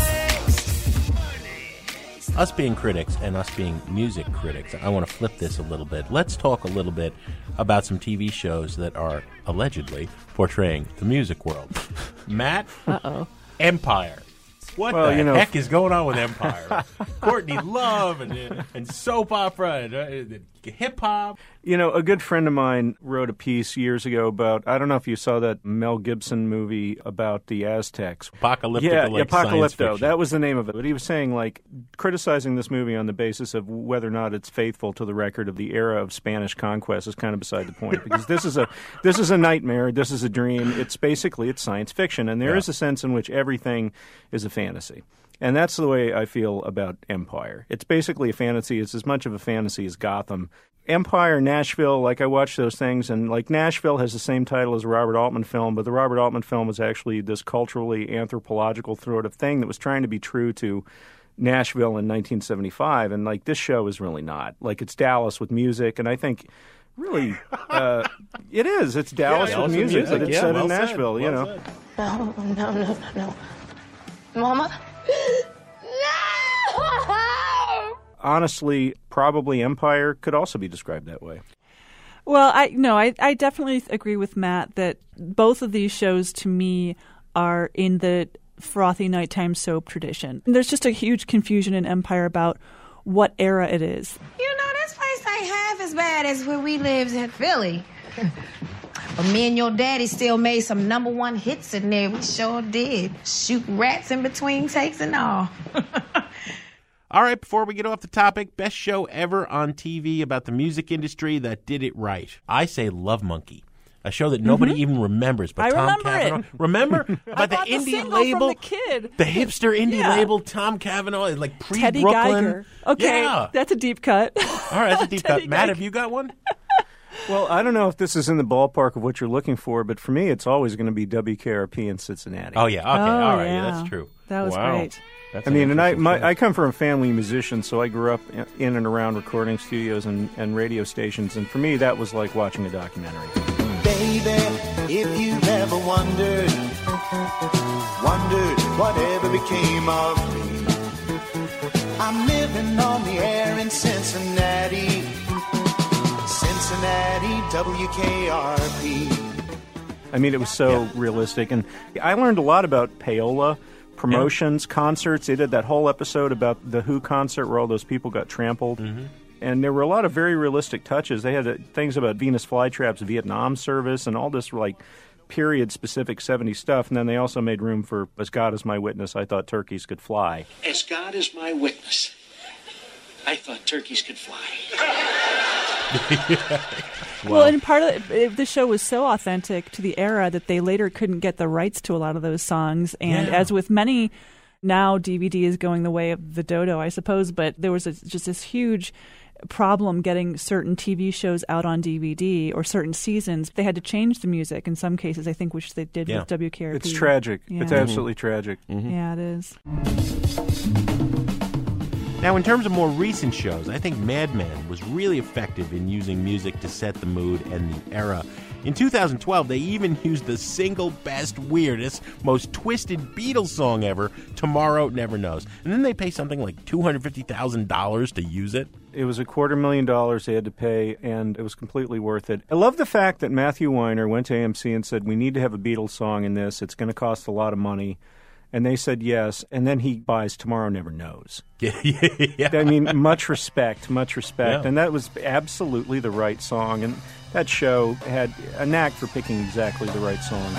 Speaker 8: waste.
Speaker 6: Us being critics and us being music critics, I want to flip this a little bit. Let's talk a little bit about some T V shows that are allegedly portraying the music world. Matt?
Speaker 16: Uh-oh.
Speaker 6: Empire. What
Speaker 15: well,
Speaker 6: the
Speaker 15: you know,
Speaker 6: heck is going on with Empire? Courtney Love and, and soap opera and uh, hip-hop.
Speaker 15: You know, a good friend of mine wrote a piece years ago about, I don't know if you saw that Mel Gibson movie about the Aztecs.
Speaker 6: Apocalyptic,
Speaker 15: yeah,
Speaker 6: like
Speaker 15: Apocalypto. That was the name of it. But he was saying, like, criticizing this movie on the basis of whether or not it's faithful to the record of the era of Spanish conquest is kind of beside the point. Because this is a this is a nightmare. This is a dream. It's basically, it's science fiction. And there
Speaker 6: yeah.
Speaker 15: is a sense in which everything is a fantasy. And that's the way I feel about Empire. It's basically a fantasy. It's as much of a fantasy as Gotham. Empire, Nashville, like I watch those things, and like Nashville has the same title as a Robert Altman film, but the Robert Altman film was actually this culturally anthropological sort of thing that was trying to be true to Nashville in nineteen seventy-five, and like this show is really not. Like it's Dallas with music, and I think really uh, it is. It's Dallas
Speaker 5: yeah,
Speaker 15: with music,
Speaker 5: music,
Speaker 15: but it's
Speaker 5: yeah,
Speaker 15: set
Speaker 5: well
Speaker 15: in
Speaker 5: said,
Speaker 15: Nashville,
Speaker 5: well
Speaker 15: you know.
Speaker 5: said.
Speaker 17: No, no, no, no, no. Mama? No!
Speaker 15: Honestly, probably Empire could also be described that way.
Speaker 16: Well, I no, I, I definitely agree with Matt that both of these shows to me are in the frothy nighttime soap tradition. There's just a huge confusion in Empire about what era it is.
Speaker 18: You know, this place ain't half as bad as where we lives in Philly. But me and your daddy still made some number one hits in there. We sure did. Shoot rats in between takes and all.
Speaker 6: All right, before we get off the topic, best show ever on T V about the music industry that did it right. I say Love Monkey. A show that nobody
Speaker 16: Mhm.
Speaker 6: even remembers, but
Speaker 16: I
Speaker 6: Tom
Speaker 16: remember
Speaker 6: Cavanaugh.
Speaker 16: it.
Speaker 6: Remember
Speaker 16: I
Speaker 6: about the
Speaker 16: bought the
Speaker 6: indie
Speaker 16: single
Speaker 6: label,
Speaker 16: from the kid.
Speaker 6: the hipster indie
Speaker 16: Yeah.
Speaker 6: label, Tom Cavanaugh, like pre
Speaker 16: Teddy
Speaker 6: Brooklyn.
Speaker 16: Geiger. Okay,
Speaker 6: Yeah.
Speaker 16: that's a deep cut.
Speaker 6: All right, that's a deep cut.
Speaker 16: Teddy
Speaker 6: Matt,
Speaker 16: Geiger.
Speaker 6: have you got one?
Speaker 15: Well, I don't know if this is in the ballpark of what you're looking for, but for me, it's always going to be W K R P in Cincinnati.
Speaker 6: Oh yeah, okay,
Speaker 16: Oh,
Speaker 6: all right, yeah,
Speaker 16: yeah.
Speaker 6: that's true.
Speaker 16: That was
Speaker 6: Wow.
Speaker 16: great.
Speaker 5: That's
Speaker 15: I
Speaker 5: an
Speaker 15: mean, and I
Speaker 5: interesting
Speaker 15: my,
Speaker 5: show.
Speaker 15: I come from a family musician, so I grew up in and around recording studios and, and radio stations, and for me, that was like watching a documentary.
Speaker 8: Baby, if you've ever wondered, wondered whatever became of me, I'm living on the air in Cincinnati, Cincinnati, W K R P.
Speaker 15: I mean, it was so realistic, and I learned a lot about payola, promotions, concerts. They did that whole episode about the Who concert where all those people got trampled.
Speaker 6: Mm-hmm.
Speaker 15: And there were a lot of very realistic touches. They had uh, things about Venus Flytrap's Vietnam service and all this, like, period-specific seventies stuff. And then they also made room for, as God is my witness, I thought turkeys could fly.
Speaker 19: As God is my witness, I thought turkeys could fly.
Speaker 16: Well, and part of it, the show was so authentic to the era that they later couldn't get the rights to a lot of those songs. And
Speaker 6: Yeah.
Speaker 16: as with many, now D V D is going the way of the dodo, I suppose. But there was a, just this huge problem getting certain T V shows out on D V D or certain seasons. They had to change the music in some cases, I think, which they did
Speaker 15: Yeah.
Speaker 16: with W K R P.
Speaker 15: It's tragic.
Speaker 16: Yeah.
Speaker 15: It's absolutely tragic.
Speaker 16: Yeah, it is.
Speaker 6: Now, in terms of more recent shows, I think Mad Men was really effective in using music to set the mood and the era. In two thousand twelve, they even used the single best, weirdest, most twisted Beatles song ever, Tomorrow Never Knows. And then they pay something like two hundred fifty thousand dollars to use it.
Speaker 15: It was a quarter million dollars they had to pay, and it was completely worth it. I love the fact that Matthew Weiner went to A M C and said, we need to have a Beatles song in this. It's going to cost a lot of money. And they said yes, and then he buys Tomorrow Never Knows.
Speaker 6: Yeah, yeah.
Speaker 15: I mean, much respect, much respect.
Speaker 6: Yeah.
Speaker 15: And that was absolutely the right song. And that show had a knack for picking exactly the right song.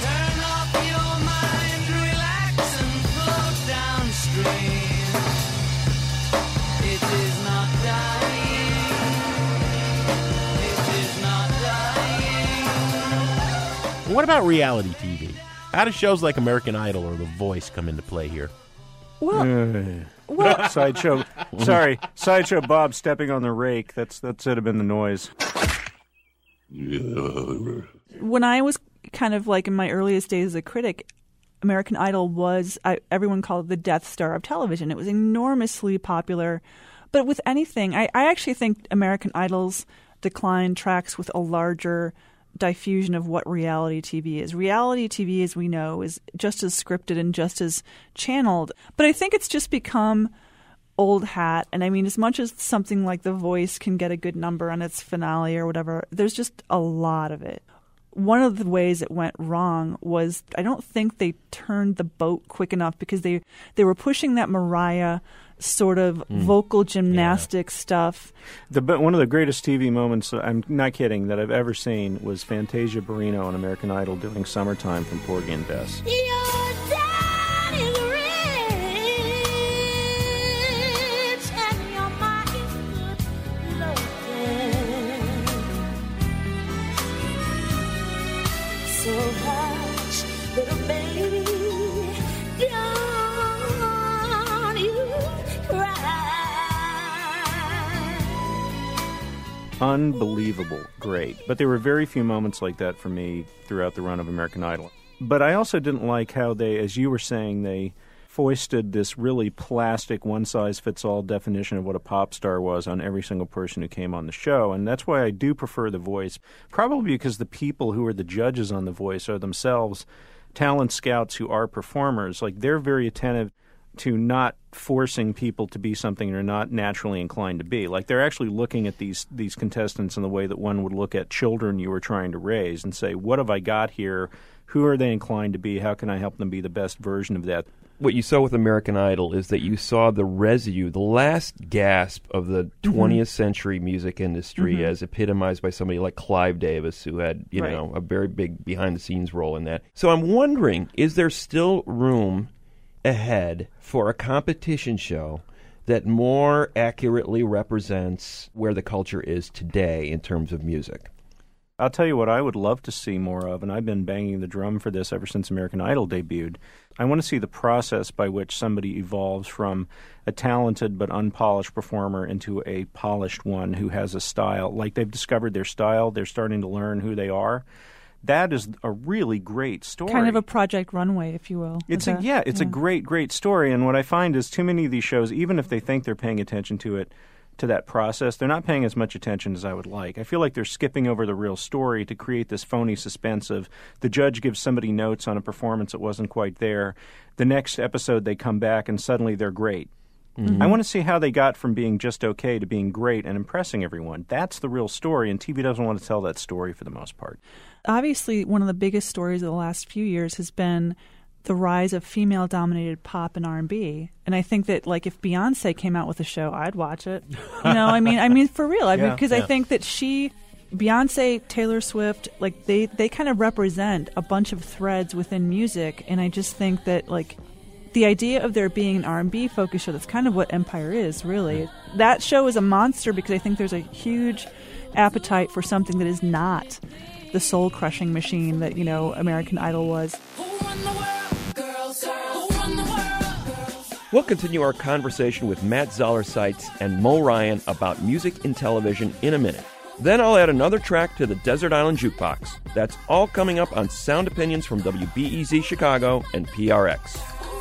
Speaker 6: What about reality T V? How do shows like American Idol or The Voice come into play here?
Speaker 16: Well, well
Speaker 15: Sideshow. Sorry, Sideshow Bob stepping on the rake. That's that should have been the noise.
Speaker 16: when I was kind of like in my earliest days as a critic, American Idol was, I, everyone called it the Death Star of television. It was enormously popular. But with anything, I, I actually think American Idol's decline tracks with a larger diffusion of what reality T V is. Reality T V, as we know, is just as scripted and just as channeled. But I think it's just become old hat. And I mean, as much as something like The Voice can get a good number on its finale or whatever, there's just a lot of it. One of the ways it went wrong was I don't think they turned the boat quick enough because they, they were pushing that Mariah sort of mm. vocal gymnastic yeah. stuff.
Speaker 15: The One of the greatest T V moments, I'm not kidding, that I've ever seen was Fantasia Barrino on American Idol doing Summertime from Porgy and Bess.
Speaker 8: So hush, little baby, don't you cry.
Speaker 15: Unbelievable, great. But there were very few moments like that for me throughout the run of American Idol. But I also didn't like how they, as you were saying, they foisted this really plastic one-size-fits-all definition of what a pop star was on every single person who came on the show. And that's why I do prefer The Voice, probably because the people who are the judges on The Voice are themselves talent scouts who are performers. Like, they're very attentive to not forcing people to be something they're not naturally inclined to be. Like, they're actually looking at these these contestants in the way that one would look at children you were trying to raise and say, what have I got here? Who are they inclined to be? How can I help them be the best version of that?
Speaker 5: What you saw with American Idol is that you saw the residue, the last gasp of the twentieth mm-hmm. century music industry mm-hmm. as epitomized by somebody like Clive Davis, who had, you right. know, a very big behind-the-scenes role in that. So I'm wondering, is there still room ahead for a competition show that more accurately represents where the culture is today in terms of music?
Speaker 15: I'll tell you what I would love to see more of, and I've been banging the drum for this ever since American Idol debuted. I want to see the process by which somebody evolves from a talented but unpolished performer into a polished one who has a style. Like they've discovered their style, they're starting to learn who they are. That is a really great story.
Speaker 16: Kind of a Project Runway, if you will.
Speaker 15: It's a,
Speaker 16: that,
Speaker 15: yeah, it's
Speaker 16: yeah.
Speaker 15: a great, great story. And what I find is too many of these shows, even if they think they're paying attention to it, to that process, they're not paying as much attention as I would like. I feel like they're skipping over the real story to create this phony suspense of the judge gives somebody notes on a performance that wasn't quite there. The next episode they come back and suddenly they're great. Mm-hmm. I want to see how they got from being just okay to being great and impressing everyone. That's the real story, and T V doesn't want to tell that story for the most part.
Speaker 16: Obviously, one of the biggest stories of the last few years has been the rise of female-dominated pop and R and B. And I think that, like, if Beyonce came out with a show, I'd watch it. You know, I mean, I mean, for real. I
Speaker 15: yeah,
Speaker 16: mean, because
Speaker 15: yeah.
Speaker 16: I think that she, Beyonce, Taylor Swift, like, they, they kind of represent a bunch of threads within music. And I just think that, like, the idea of there being an R and B focus show, that's kind of what Empire is, really. That show is a monster because I think there's a huge appetite for something that is not the soul-crushing machine that, you know, American Idol was.
Speaker 5: We'll continue our conversation with Matt Zoller-Seitz and Mo Ryan about music in television in a minute. Then I'll add another track to the Desert Island Jukebox. That's all coming up on Sound Opinions from W B E Z Chicago and P R X.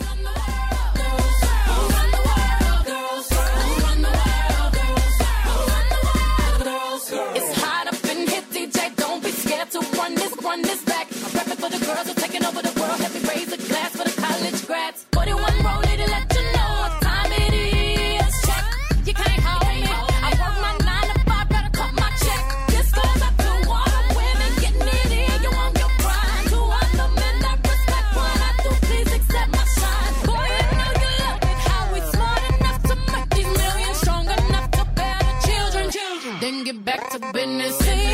Speaker 12: Run this back. I'm rapping for the girls who are taking over the world. Help me raise a glass for the college grads. forty-one rolling to let you know what time it is. Check, you can't hold me. I work my nine to five, better cut my check. This goes up to all the women getting it in. You want your pride. To all the men that respect what I do, please accept my shine. Boy, you know you love it. How we smart enough to make these millions, strong enough to bear the children. Then get back to business.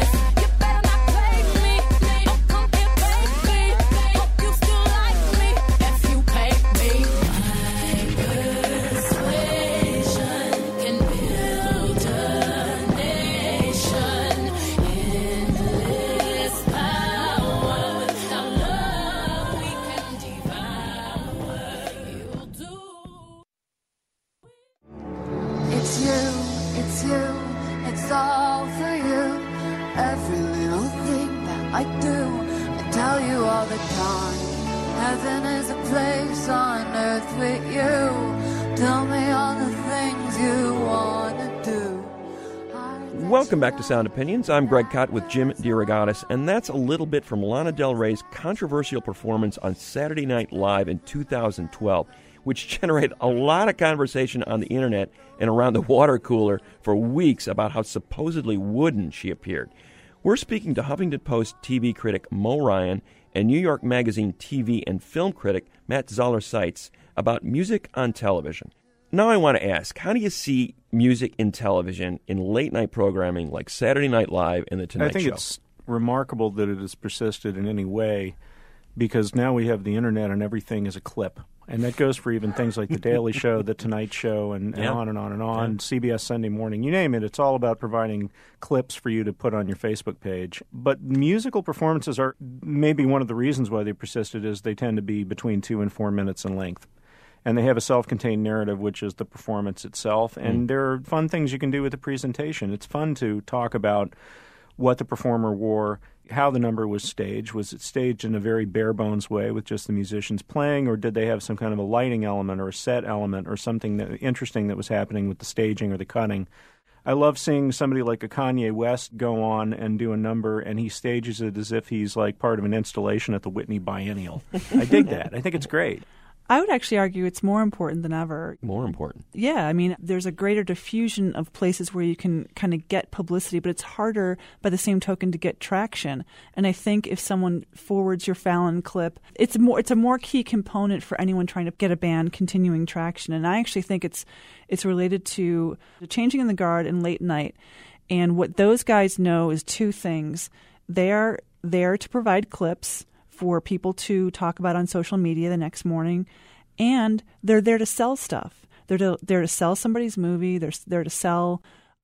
Speaker 5: Welcome back to Sound Opinions. I'm Greg Kot with Jim DeRogatis, and that's a little bit from Lana Del Rey's controversial performance on Saturday Night Live in two thousand twelve, which generated a lot of conversation on the internet and around the water cooler for weeks about how supposedly wooden she appeared. We're speaking to Huffington Post T V critic Mo Ryan and New York Magazine T V and film critic Matt Zoller-Seitz about music on television. Now I want to ask, how do you see music in television in late-night programming like Saturday Night Live and The Tonight Show?
Speaker 15: I think it's remarkable that it has persisted in any way because now we have the internet and everything is a clip. And that goes for even things like The Daily Show, The Tonight Show, and, and
Speaker 5: yeah.
Speaker 15: on and on and on,
Speaker 5: yeah.
Speaker 15: C B S Sunday Morning, you name it. It's all about providing clips for you to put on your Facebook page. But musical performances are maybe one of the reasons why they persisted is they tend to be between two and four minutes in length. And they have a self-contained narrative, which is the performance itself. And mm. there are fun things you can do with the presentation. It's fun to talk about what the performer wore, how the number was staged. Was it staged in a very bare-bones way with just the musicians playing, or did they have some kind of a lighting element or a set element or something that, interesting that was happening with the staging or the cutting? I love seeing somebody like a Kanye West go on and do a number, and he stages it as if he's like part of an installation at the Whitney Biennial. I dig that. I think it's great.
Speaker 16: I would actually argue it's more important than ever.
Speaker 5: More important.
Speaker 16: Yeah, I mean, there's a greater diffusion of places where you can kind of get publicity, but it's harder by the same token to get traction. And I think if someone forwards your Fallon clip, it's more it's a more key component for anyone trying to get a band continuing traction. And I actually think it's it's related to the changing in the guard and late night. And what those guys know is two things. They are there to provide clips for people to talk about on social media the next morning, and they're there to sell stuff. They're to, there to sell somebody's movie. They're there to sell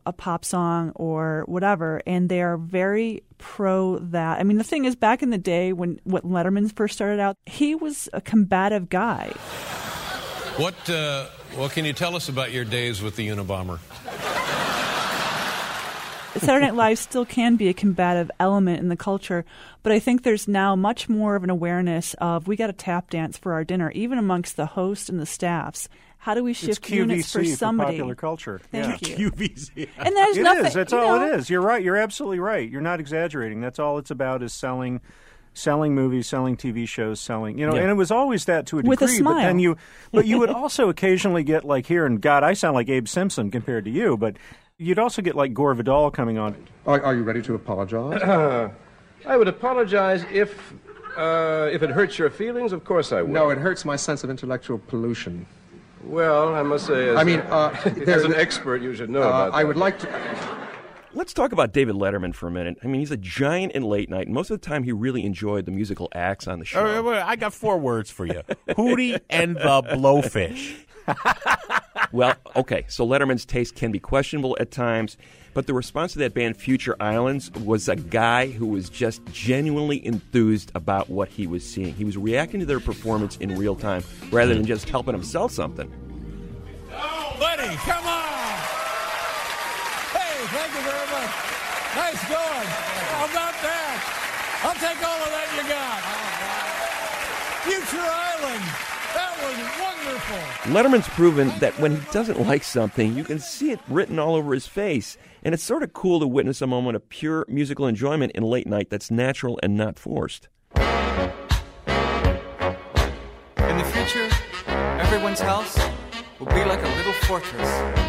Speaker 16: a pop song or whatever, and they are very pro that. I mean, the thing is, back in the day when what Letterman first started out, he was a combative guy.
Speaker 20: What uh, what can you tell us about your days with the Unabomber?
Speaker 16: Saturday Night Live still can be a combative element in the culture, but I think there's now much more of an awareness of we got to tap dance for our dinner, even amongst the host and the staffs. How do we shift
Speaker 15: it's Q V C
Speaker 16: units for somebody?
Speaker 15: For popular culture.
Speaker 16: Thank
Speaker 15: yeah.
Speaker 16: you.
Speaker 6: Q V C.
Speaker 16: And there's
Speaker 15: it
Speaker 16: nothing.
Speaker 15: is. That's
Speaker 16: you
Speaker 15: all
Speaker 16: know,
Speaker 15: it is. You're right. You're absolutely right. You're not exaggerating. That's all it's about is selling, selling movies, selling T V shows, selling. You know,
Speaker 6: Yeah.
Speaker 15: and it was always that to a degree.
Speaker 16: With a smile.
Speaker 15: But then you, but you would also occasionally get like here, and God, I sound like Abe Simpson compared to you, but you'd also get like Gore Vidal coming on.
Speaker 21: Are, are you ready to apologize?
Speaker 22: I would apologize if uh, if it hurts your feelings. Of course I would.
Speaker 21: No, it hurts my sense of intellectual pollution.
Speaker 22: Well, I must say, as,
Speaker 21: I mean, uh,
Speaker 22: as an expert, you should know
Speaker 21: uh,
Speaker 22: about that.
Speaker 21: I would like to.
Speaker 5: Let's talk about David Letterman for a minute. I mean, he's a giant in late night. And most of the time, he really enjoyed the musical acts on the show.
Speaker 6: Uh, wait, I got four words for you. Hootie and the Blowfish.
Speaker 5: Well, okay, so Letterman's taste can be questionable at times, but the response to that band Future Islands was a guy who was just genuinely enthused about what he was seeing. He was reacting to their performance in real time rather than just helping him sell something.
Speaker 23: Oh, buddy, come on! Hey, thank you very much. Nice going. How about that? I'll take all of that you got. Future Island. That was wonderful.
Speaker 5: Letterman's proven that when he doesn't like something, you can see it written all over his face. And it's sort of cool to witness a moment of pure musical enjoyment in late night that's natural and not forced.
Speaker 24: In the future, everyone's house will be like a little fortress.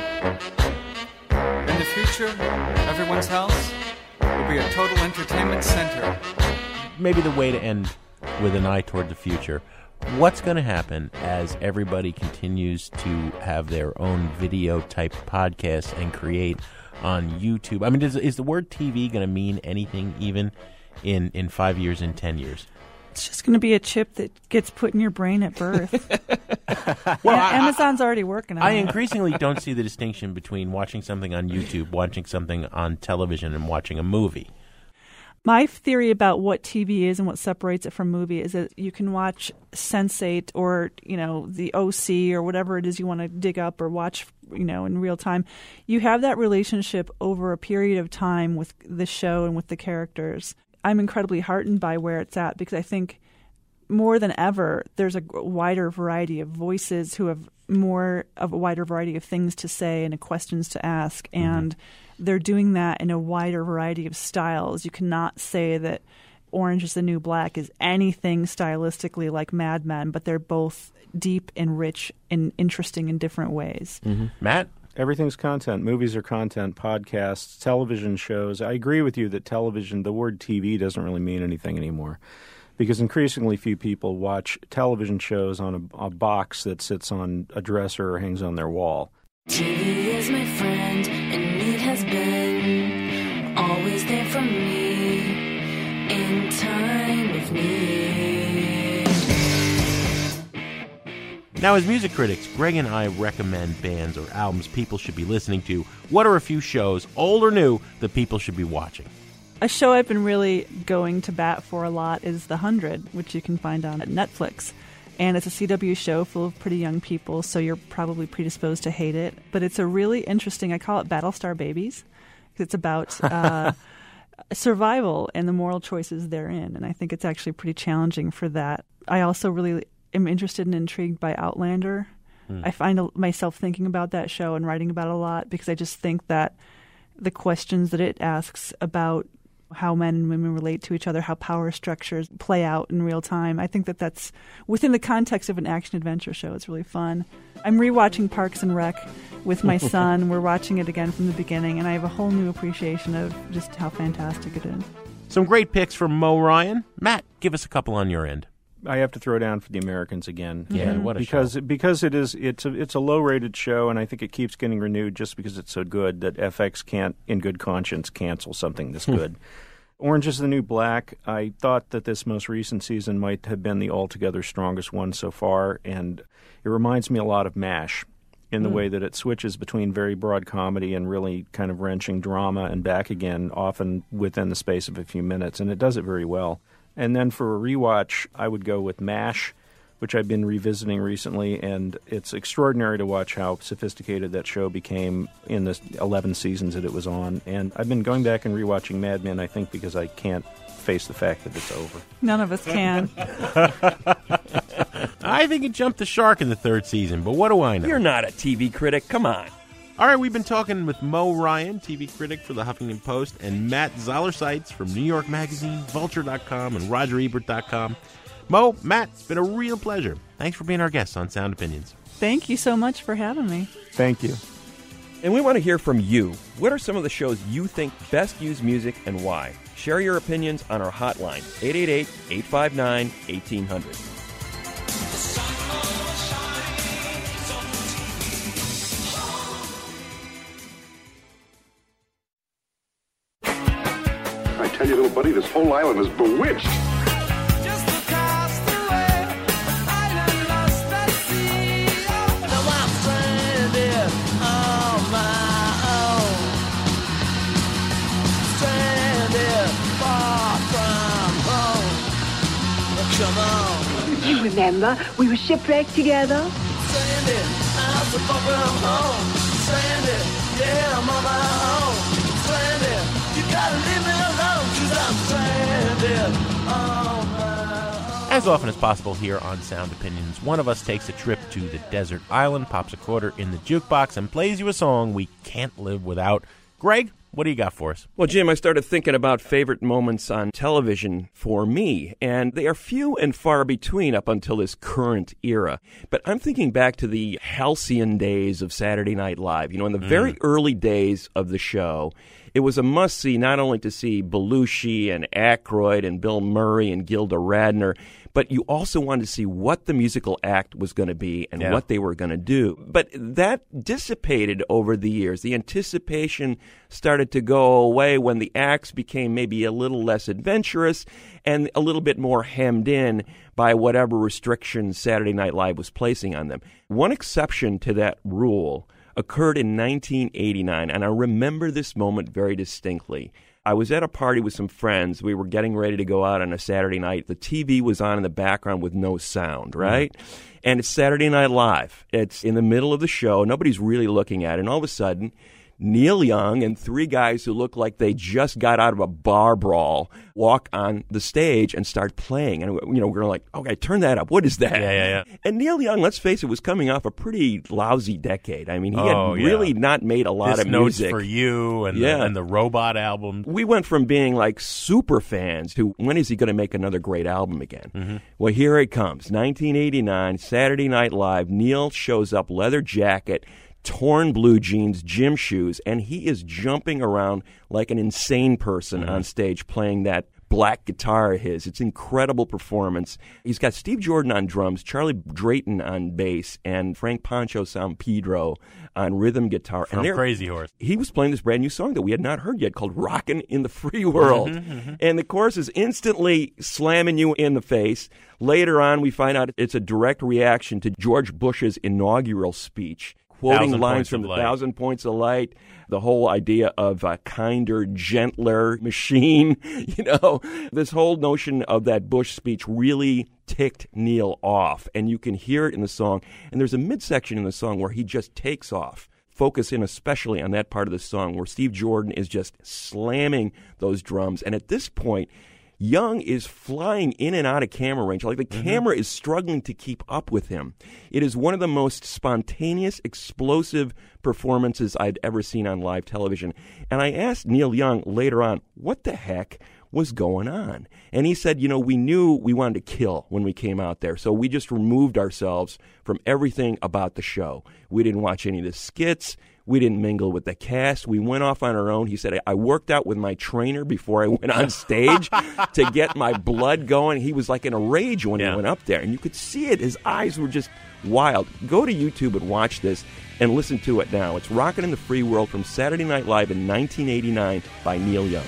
Speaker 24: In the future, everyone's house will be a total entertainment center.
Speaker 6: Maybe the way to end with an eye toward the future. What's going to happen as everybody continues to have their own video-type podcasts and create on YouTube? I mean, is, is the word T V going to mean anything even in, in five years, in ten years?
Speaker 16: It's just going to be a chip that gets put in your brain at birth.
Speaker 6: Well,
Speaker 16: yeah,
Speaker 6: I-
Speaker 16: Amazon's already working on
Speaker 6: I
Speaker 16: it.
Speaker 6: increasingly don't see the distinction between watching something on YouTube, watching something on television, and watching a movie.
Speaker 16: My theory about what T V is and what separates it from movie is that you can watch Sense eight or, you know, the O C or whatever it is you want to dig up or watch, you know, in real time. You have that relationship over a period of time with the show and with the characters. I'm incredibly heartened by where it's at because I think more than ever there's a wider variety of voices who have more of a wider variety of things to say and questions to ask, mm-hmm. and they're doing that in a wider variety of styles. You cannot say that Orange is the New Black is anything stylistically like Mad Men, but they're both deep and rich and interesting in different ways.
Speaker 6: Mm-hmm. Matt?
Speaker 15: Everything's content. Movies are content, podcasts, television shows. I agree with you that television, the word T V doesn't really mean anything anymore because increasingly few people watch television shows on a, a box that sits on a dresser or hangs on their wall.
Speaker 17: T V is my friend, and it has been always there for me in time of need.
Speaker 6: Now, as music critics, Greg and I recommend bands or albums people should be listening to. What are a few shows, old or new, that people should be watching?
Speaker 16: A show I've been really going to bat for a lot is The Hundred, which you can find on Netflix. And it's a C W show full of pretty young people, so you're probably predisposed to hate it. But it's a really interesting, I call it Battlestar Babies, because it's about uh, survival and the moral choices therein. And I think it's actually pretty challenging for that. I also really am interested and intrigued by Outlander. Hmm. I find myself thinking about that show and writing about it a lot because I just think that the questions that it asks about how men and women relate to each other, how power structures play out in real time. I think that that's within the context of an action-adventure show. It's really fun. I'm rewatching Parks and Rec with my son. We're watching it again from the beginning, and I have a whole new appreciation of just how fantastic it is.
Speaker 6: Some great picks from Mo Ryan. Matt, give us a couple on your end.
Speaker 15: I have to throw down for The Americans again.
Speaker 6: Yeah, mm-hmm. what a
Speaker 15: because
Speaker 6: show.
Speaker 15: because it is it's a it's a low-rated show, and I think it keeps getting renewed just because it's so good that F X can't, in good conscience, cancel something this good. Orange is the New Black. I thought that this most recent season might have been the altogether strongest one so far, and it reminds me a lot of MASH. in the
Speaker 16: Mm.
Speaker 15: way that it switches between very broad comedy and really kind of wrenching drama and back again, often within the space of a few minutes, and it does it very well. And then for a rewatch, I would go with MASH, which I've been revisiting recently, and it's extraordinary to watch how sophisticated that show became in the eleven seasons that it was on. And I've been going back and rewatching Mad Men, I think, because I can't face the fact that it's over.
Speaker 16: None of us can.
Speaker 6: I think it jumped the shark in the third season, but what do I know?
Speaker 5: You're not a T V critic. Come on.
Speaker 6: All right, we've been talking with Mo Ryan, T V critic for the Huffington Post, and Matt Zoller-Seitz from New York Magazine, Vulture dot com, and Roger Ebert dot com. Mo, Matt, it's been a real pleasure. Thanks for being our guests on Sound Opinions.
Speaker 16: Thank you so much for having me.
Speaker 15: Thank you.
Speaker 5: And we want to hear from you. What are some of the shows you think best use music and why? Share your opinions on our hotline, eight eight eight, eight five nine, one eight zero zero.
Speaker 1: I tell you, little buddy, this whole island is bewitched.
Speaker 8: Come on. You remember, we were shipwrecked together?
Speaker 2: Sandy, I'm so far from home. Sandy, yeah, I'm on my own. Sandy, you gotta leave me alone, 'cause I'm stranded on my own.
Speaker 6: As often as possible here on Sound Opinions, one of us takes a trip to the desert island, pops a quarter in the jukebox, and plays you a song we can't live without. Greg, what do you got for us?
Speaker 5: Well, Jim, I started thinking about favorite moments on television for me, and they are few and far between up until this current era. But I'm thinking back to the halcyon days of Saturday Night Live. You know, in the
Speaker 6: Mm.
Speaker 5: very early days of the show, it was a must-see not only to see Belushi and Aykroyd and Bill Murray and Gilda Radner, but you also wanted to see what the musical act was going to be and
Speaker 6: Yeah.
Speaker 5: what they were going to do. But that dissipated over the years. The anticipation started to go away when the acts became maybe a little less adventurous and a little bit more hemmed in by whatever restrictions Saturday Night Live was placing on them. One exception to that rule occurred in nineteen eighty-nine, and I remember this moment very distinctly. I was at a party with some friends. We were getting ready to go out on a Saturday night. The T V was on in the background with no sound, right? Mm-hmm. And it's Saturday Night Live. It's in the middle of the show. Nobody's really looking at it. And all of a sudden, Neil Young and three guys who look like they just got out of a bar brawl walk on the stage and start playing. And, you know, we're like, okay, turn that up. What is that?
Speaker 6: Yeah, yeah, yeah.
Speaker 5: And Neil Young, let's face it, was coming off a pretty lousy decade. I mean, he
Speaker 6: Oh,
Speaker 5: had
Speaker 6: yeah.
Speaker 5: really not made a lot
Speaker 6: This
Speaker 5: of
Speaker 6: Notes
Speaker 5: music.
Speaker 6: for You and,
Speaker 5: Yeah.
Speaker 6: the, and the Robot album.
Speaker 5: We went from being like super fans to when is he going to make another great album again?
Speaker 6: Mm-hmm.
Speaker 5: Well, here it comes. nineteen eighty-nine, Saturday Night Live. Neil shows up, leather jacket, torn blue jeans, gym shoes, and he is jumping around like an insane person
Speaker 6: Mm-hmm.
Speaker 5: on stage playing that black guitar of his. It's incredible performance. He's got Steve Jordan on drums, Charlie Drayton on bass, and Frank Pancho San Pedro on rhythm guitar.
Speaker 6: From
Speaker 5: and they're-
Speaker 6: Crazy Horse.
Speaker 5: He was playing this brand new song that we had not heard yet called Rockin' in the Free World.
Speaker 6: Mhm, mhm.
Speaker 5: And the chorus is instantly slamming you in the face. Later on, we find out it's a direct reaction to George Bush's inaugural speech, quoting
Speaker 6: Thousand
Speaker 5: lines
Speaker 6: Points
Speaker 5: from
Speaker 6: of
Speaker 5: the
Speaker 6: Light.
Speaker 5: Thousand Points of Light, the whole idea of a kinder, gentler machine. You know, this whole notion of that Bush speech really ticked Neil off, and you can hear it in the song. And there's a midsection in the song where he just takes off. Focus in especially on that part of the song where Steve Jordan is just slamming those drums. And at this point, Young is flying in and out of camera range. Like the
Speaker 6: Mm-hmm.
Speaker 5: camera is struggling to keep up with him. It is one of the most spontaneous, explosive performances I'd ever seen on live television. And I asked Neil Young later on, what the heck was going on? And he said, you know, we knew we wanted to kill when we came out there. So we just removed ourselves from everything about the show. We didn't watch any of the skits. We didn't mingle with the cast. We went off on our own. He said, I worked out with my trainer before I went on stage to get my blood going. He was like in a rage when
Speaker 6: Yeah.
Speaker 5: he went up there. And you could see it. His eyes were just wild. Go to YouTube and watch this and listen to it now. It's Rockin' in the Free World from Saturday Night Live in nineteen eighty-nine by Neil Young.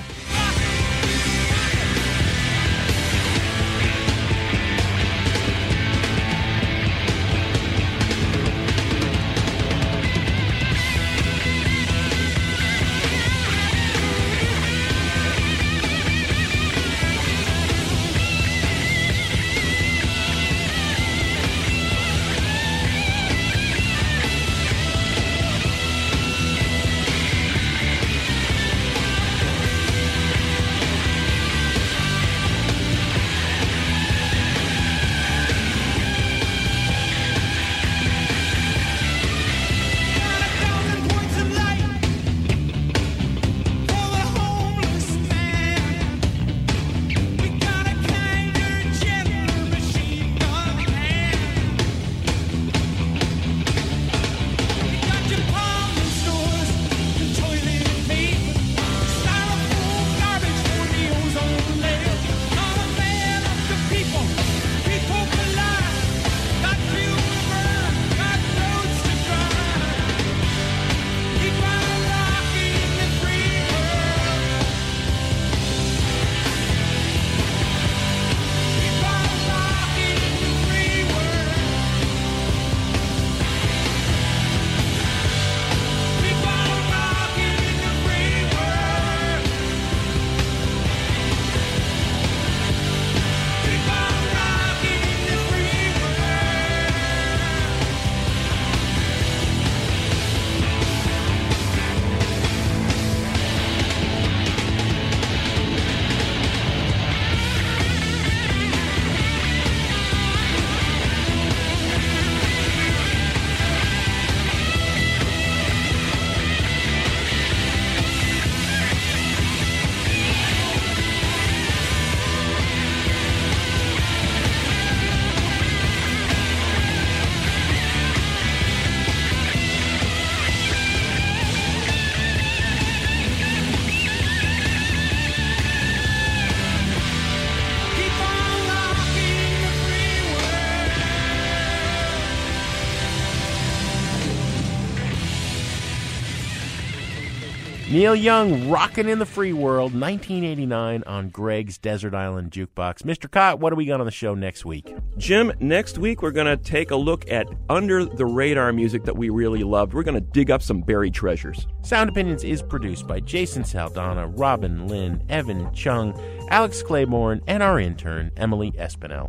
Speaker 6: Neil Young, Rockin' in the Free World, nineteen eighty-nine on Greg's Desert Island Jukebox. Mister Cott, what do we got on the show next week?
Speaker 5: Jim, next week we're going to take a look at under-the-radar music that we really loved. We're going to dig up some buried treasures.
Speaker 6: Sound Opinions is produced by Jason Saldana, Robin Lynn, Evan Chung, Alex Claiborne, and our intern, Emily Espinel.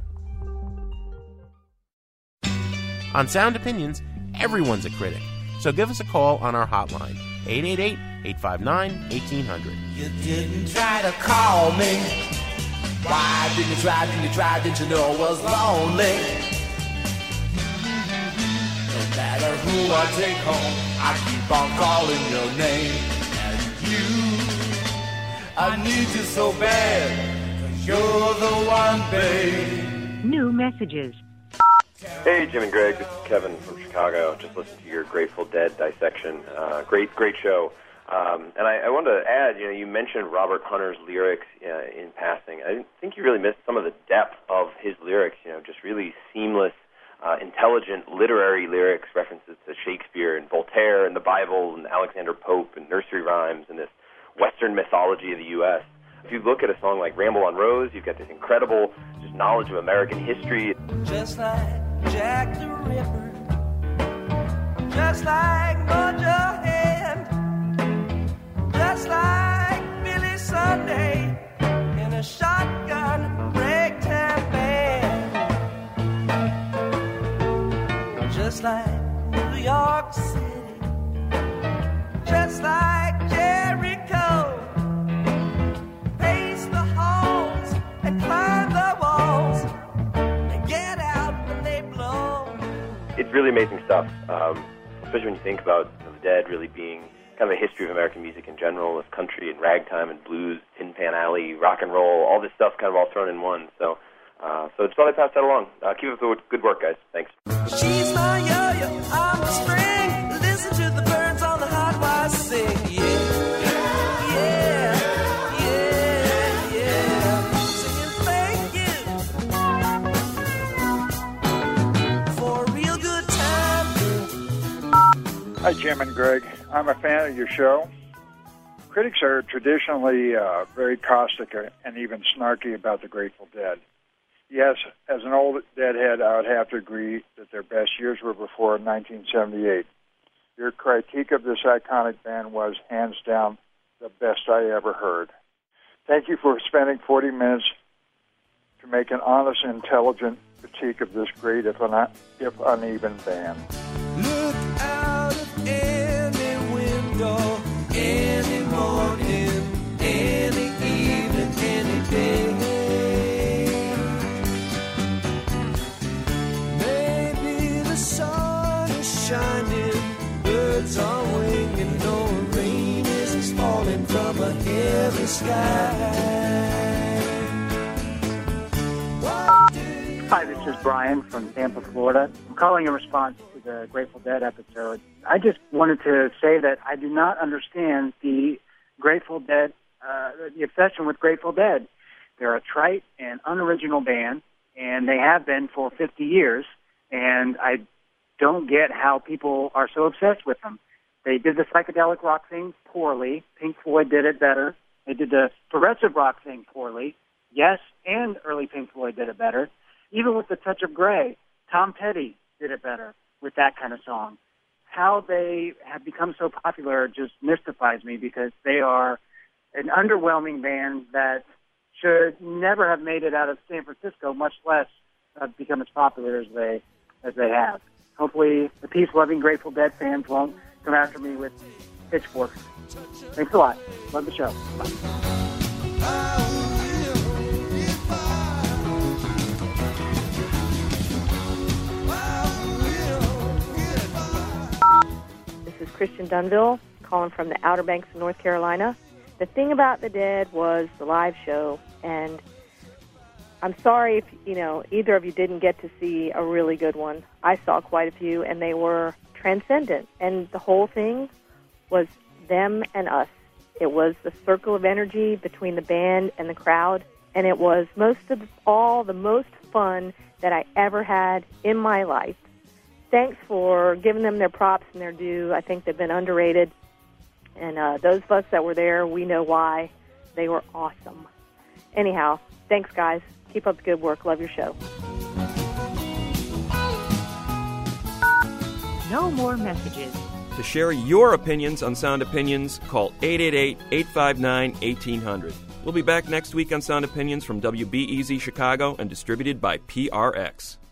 Speaker 6: On Sound Opinions, everyone's a critic. So give us a call on our hotline, eight eight eight, eight five nine, one eight zero zero.
Speaker 8: You didn't try to call me. Why didn't you try, didn't you try, didn't you know I was lonely? No matter who I take home, I keep on calling your name. And you, I need you so bad, 'cause you're the one, babe.
Speaker 3: New messages.
Speaker 4: Hey, Jim and Greg, this is Kevin from Chicago. Just listened to your Grateful Dead dissection. Uh, great, great show. Um, and I, I wanted to add, you know, you mentioned Robert Hunter's lyrics uh, in passing. I think you really missed some of the depth of his lyrics, you know, just really seamless, uh, intelligent literary lyrics, references to Shakespeare and Voltaire and the Bible and Alexander Pope and nursery rhymes and this Western mythology of the U S If you look at a song like Ramble on Rose, you've got this incredible just knowledge of American history.
Speaker 8: Just like Jack the Ripper, just like Mojo Hand, just like Billy Sunday in a shotgun ragtime band, just like New York City, just like Jericho, pace the halls and climb the walls and get out when they blow.
Speaker 4: It's really amazing stuff, um, especially when you think about you know, the Dead really being kind of a history of American music in general, with country and ragtime and blues, Tin Pan Alley, rock and roll, all this stuff kind of all thrown in one. So, uh, so just thought I'd pass that along. Uh, keep up the good work, guys. Thanks.
Speaker 8: She's my yo-yo, I'm the spring. Listen to the birds on the hot wire sing. Yeah, yeah, yeah, yeah. Singing thank you for a real good time.
Speaker 9: Hi, Jim and Greg. I'm a fan of your show. Critics are traditionally uh, very caustic and even snarky about the Grateful Dead. Yes, as an old Deadhead, I would have to agree that their best years were before nineteen seventy-eight. Your critique of this iconic band was, hands down, the best I ever heard. Thank you for spending forty minutes to make an honest, intelligent critique of this great, if, un- if uneven band.
Speaker 8: Look out of any window, any morning, any evening, any day. Maybe the sun is shining, birds are winging, no rain is falling from a heavy sky.
Speaker 11: Hi, this is Brian from Tampa, Florida. I'm calling in response to the Grateful Dead episode. I just wanted to say that I do not understand the Grateful Dead, uh, the obsession with Grateful Dead. They're a trite and unoriginal band, and they have been for fifty years, and I don't get how people are so obsessed with them. They did the psychedelic rock thing poorly. Pink Floyd did it better. They did the progressive rock thing poorly. Yes, and early Pink Floyd did it better. Even with the touch of gray, Tom Petty did it better with that kind of song. How they have become so popular just mystifies me, because they are an underwhelming band that should never have made it out of San Francisco, much less uh, become as popular as they as they have. Hopefully the peace-loving Grateful Dead fans won't come after me with pitchforks. Thanks a lot. Love the show. Bye.
Speaker 25: This is Christian Dunville, calling from the Outer Banks of North Carolina. The thing about the Dead was the live show, and I'm sorry if, you know, either of you didn't get to see a really good one. I saw quite a few, and they were transcendent, and the whole thing was them and us. It was the circle of energy between the band and the crowd, and it was most of all the most fun that I ever had in my life. Thanks for giving them their props and their due. I think they've been underrated. And uh, those of us that were there, we know why. They were awesome. Anyhow, thanks, guys. Keep up the good work. Love your show.
Speaker 3: No more messages.
Speaker 7: To share your opinions on Sound Opinions, call eight eight eight, eight five nine, eighteen hundred. We'll be back next week on Sound Opinions from W B E Z Chicago and distributed by P R X.